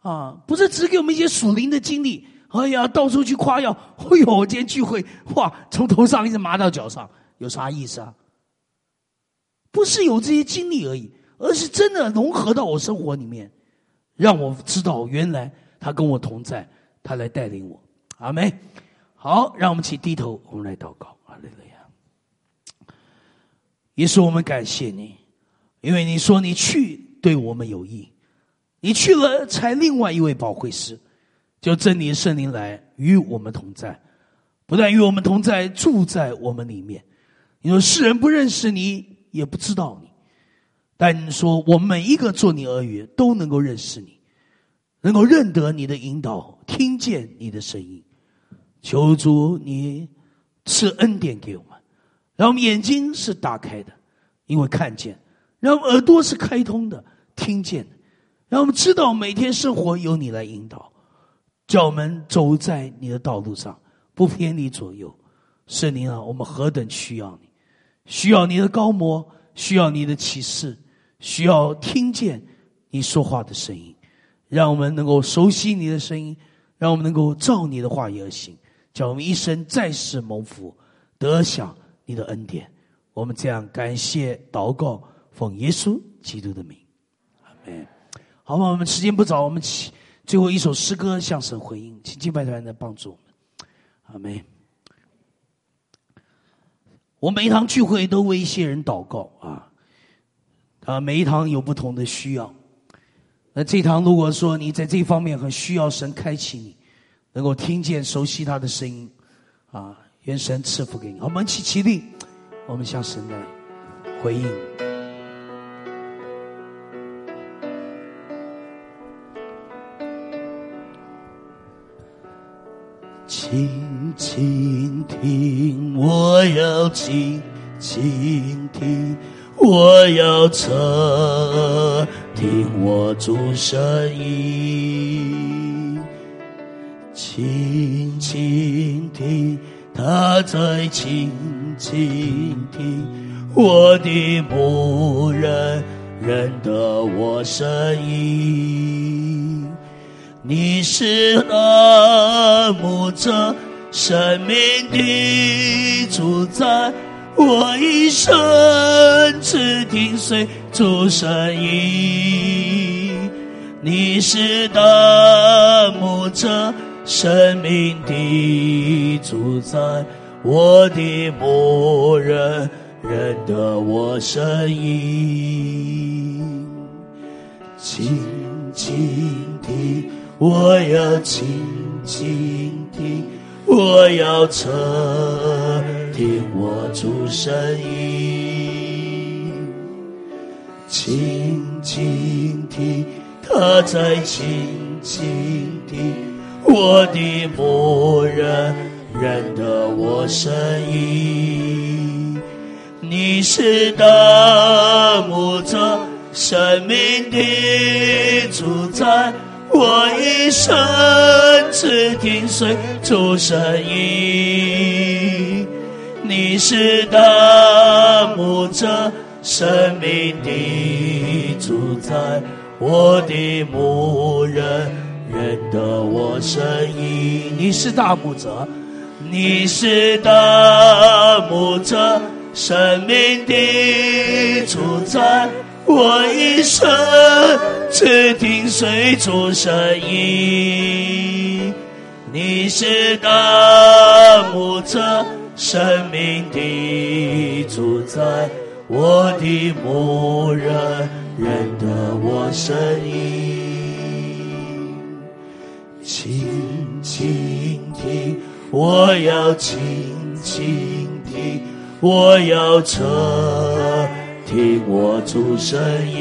不是只给我们一些属灵的经历，哎呀，到处去夸耀，哎呦，我今天聚会，哇，从头上一直麻到脚上，有啥意思啊？不是有这些经历而已，而是真的融合到我生活里面，让我知道原来他跟我同在，他来带领我。阿们。好，让我们一起低头，我们来祷告。哈利路亚。耶稣，我们感谢你，因为你说你去对我们有益，你去了才另外一位保惠师，就真理圣灵来与我们同在，不但与我们同在，住在我们里面。你说世人不认识你，也不知道你，但你说我们每一个做你儿女都能够认识你，能够认得你的引导，听见你的声音。求主你赐恩典给我们，让我们眼睛是打开的，因为看见；让我们耳朵是开通的，听见的；让我们知道每天生活由你来引导，叫我们走在你的道路上，不偏离左右。圣灵啊，我们何等需要你，需要你的高摩，需要你的启示，需要听见你说话的声音，让我们能够熟悉你的声音，让我们能够照你的话语而行，叫我们一生在世蒙福，得享你的恩典。我们这样感谢祷告，奉耶稣基督的名，阿们。好吧，我们时间不早，我们起最后一首诗歌向神回应，请敬拜团来帮助我们。阿们。我每一堂聚会都为一些人祷告每一堂有不同的需要。那这堂如果说你在这方面很需要神开启你，能够听见熟悉他的声音愿神赐福给你。好，我们起立，我们向神来回应。请倾听，我要倾听，我要侧听我主声音。请倾听，他在倾听，我的牧人认得我声音。你是那牧者，生命的主宰，我一生只听随主声音。你是那牧者，生命的主宰，我的牧人认得我声音。请听，我要倾听，我要侧听我主声音。请听，他在倾听，我的牧人认得我声音。你是大牧者，生命的主宰，我一生只听随主声音。你是大牧者，生命的主宰，我的牧人认得我声音。你是大牧者，你是大牧者，生命的主宰，我一生只听随主声音。你是大牧者，生命的主宰，我的牧人认得我声音。请听，我要倾听，我要侧听我主声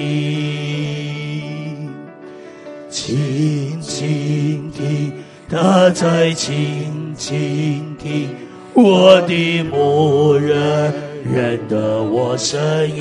音。请听，他在倾听，我的牧人认得我声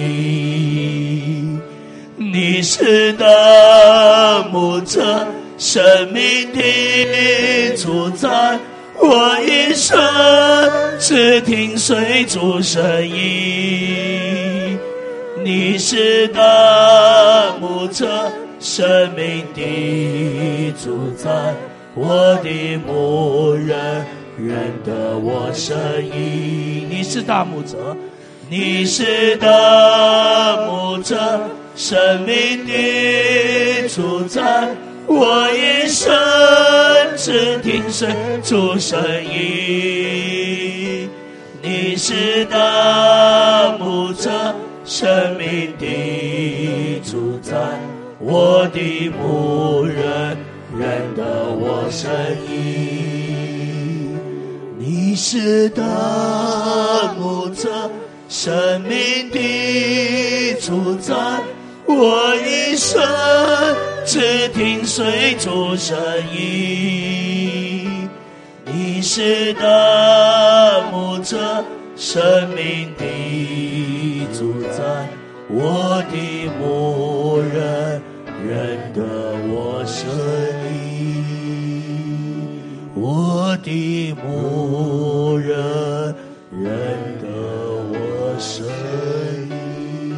音。你是大牧者，生命的主宰，我一生只听随主声音。你是大牧者， 生命的主宰，我的牧人，认得我声音。你是大牧者，你是大牧者，生命的主宰，我一生只听随主声音。你是大牧者，生命的主宰，我的牧人，认得我声音。你是大牧者，生命的主宰，我一生只听随主声音。你是大牧者，生命的主宰，我的牧人，认得我声音。我的牧人，认得我声音。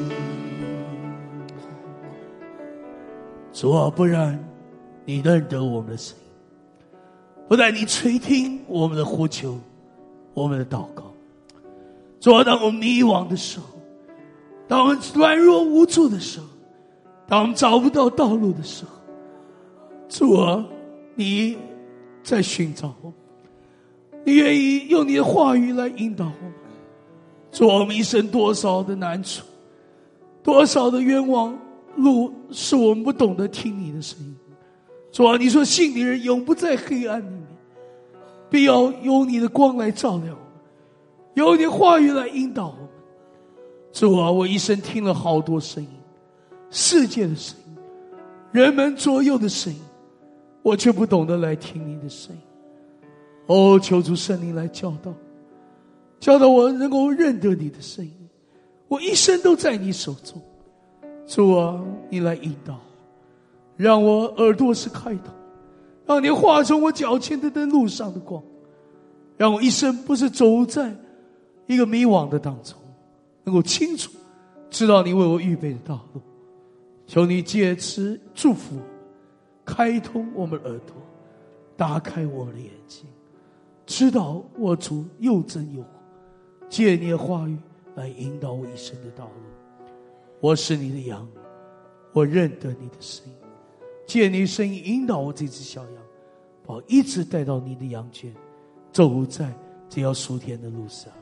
主啊，不然你认得我们的声音，不但你垂听我们的呼求，我们的祷告。主啊，当我们迷惘的时候，当我们软弱无助的时候，当我们找不到道路的时候，主啊，你在寻找我们，你愿意用你的话语来引导我们。主啊，我们一生多少的难处，多少的冤枉路，是我们不懂得听你的声音。主啊，你说信你的人永不在黑暗里面，必要有你的光来照亮我们，有你的话语来引导我们。主啊，我一生听了好多声音，世界的声音，人们左右的声音，我却不懂得来听你的声音。哦，求主圣灵来教导我能够认得你的声音。我一生都在你手中。主啊，你来引导，让我耳朵是开通，让你化成我脚前的灯路上的光，让我一生不是走在一个迷惘的当中，能够清楚知道你为我预备的道路。求你借此祝福我们，开通我们耳朵，打开我们的眼睛，知道我主又真又活，借你的话语来引导我一生的道路。我是你的羊，我认得你的声音，借你声音引导我这只小羊，把我一直带到你的羊圈，走在这条属天的路上。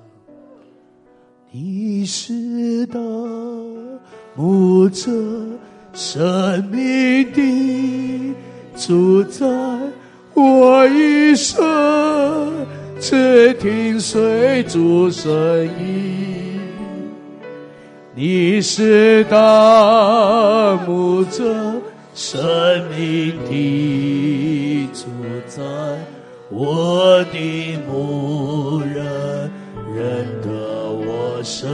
你是大牧者，生命的主宰，我一生只听随主声音。你是大牧者，生命的主宰，我的牧人，认得我声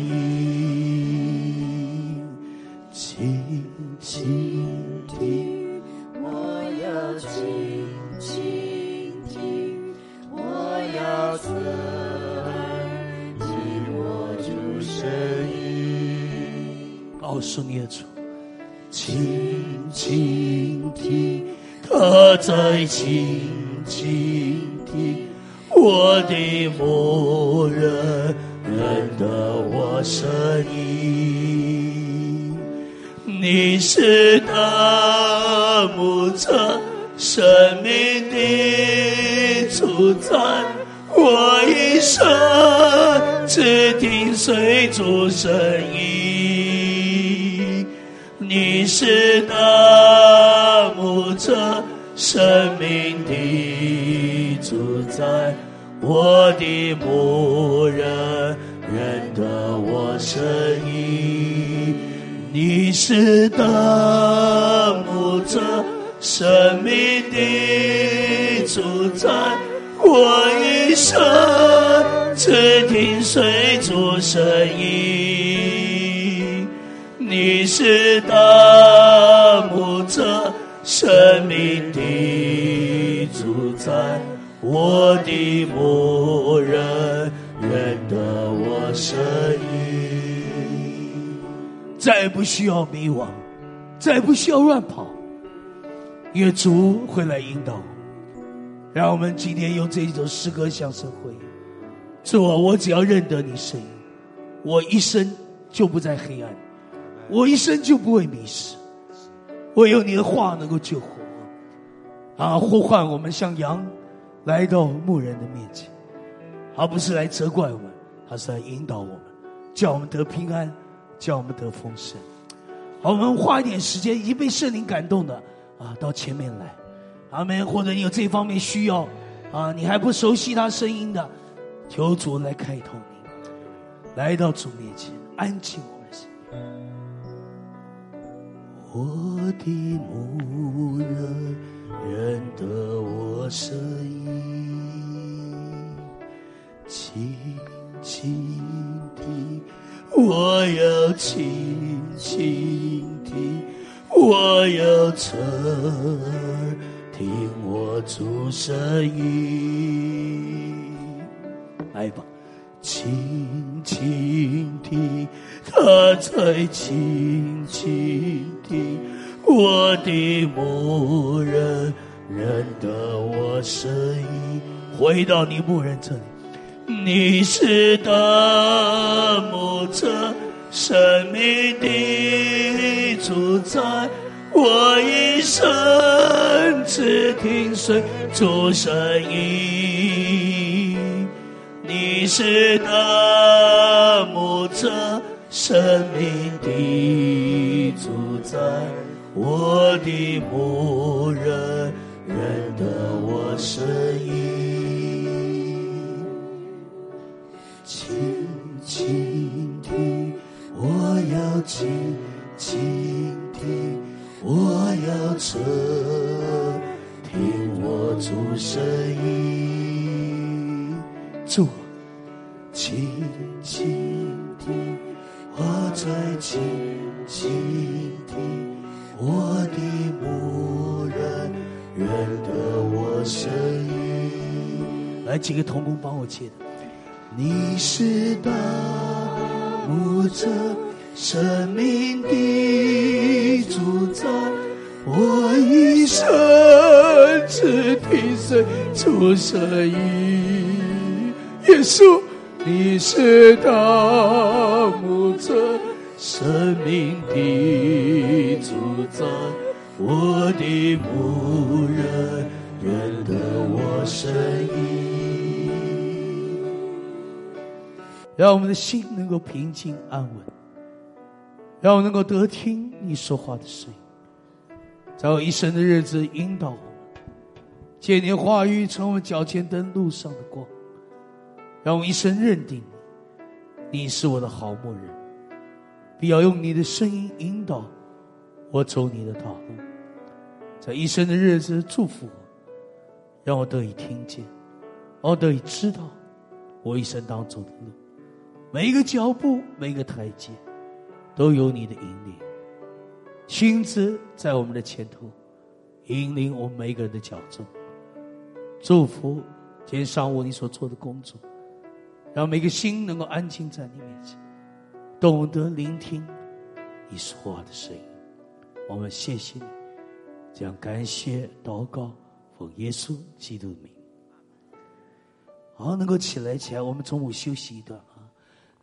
音。轻轻听， 我要轻轻听，我要侧耳听我主声音。 告诉你的主，轻轻听，他在轻轻听，我的牧人，认得我声音。你是大牧者，生命的主宰，我一生只听随主声音。你是大牧者，生命的主宰，我的牧人，认得我声音。你是大牧者，生命的主宰，我一生只听随主声音。你是大牧者，生命的主宰，我的牧人，认得我声音。再不需要迷惘， 再不需要乱跑，因为主会来引导我们。让我们今天用这一首诗歌向神回应：主啊，我只要认得你声音，我一生就不在黑暗，我一生就不会迷失。唯有你的话能够救活我。呼唤我们像羊来到牧人的面前，而不是来责怪我们，而是来引导我们，叫我们得平安，叫我们得丰盛。好，我们花一点时间，已经被圣灵感动的到前面来。阿们。或者你有这方面需要你还不熟悉他声音的，求主来开通你，来到主面前，安静我们的心。我的牧人认得我声音，轻轻地，我要轻轻地，我要侧耳听我主声音。来吧，轻轻地，他在轻轻地，我的牧人认得我声音。回到你牧人这里，你是的牧者，生命的主宰，我一生只听随主声音。你是的牧者，生命的主宰，我的牧人认得我声音。轻轻地，我要轻轻地，我要侧听我主声音。主，轻轻地，我在轻轻地，我的牧人认得我声音。来，几个同工帮我接的。你是大牧者，生命的主宰，我一生只听随主声音。耶稣，你是大牧者，生命的主宰，我的牧人认得我声音。让我们的心能够平静安稳，让我能够得听你说话的声音，在我一生的日子引导我们，借你的话语成为脚前灯路上的光，让我一生认定你是我的好牧人，必要用你的声音引导我走你的道路，在一生的日子祝福我，让我得以听见，我得以知道我一生当走的路，每一个脚步，每一个台阶都有你的引领，亲自在我们的前头引领我们每一个人的脚踪。祝福今天上午你所做的工作，让每个心能够安静在你面前，懂得聆听你说话的声音。我们谢谢你，这样感谢祷告，奉耶稣基督的名。好，能够起来，我们中午休息一段。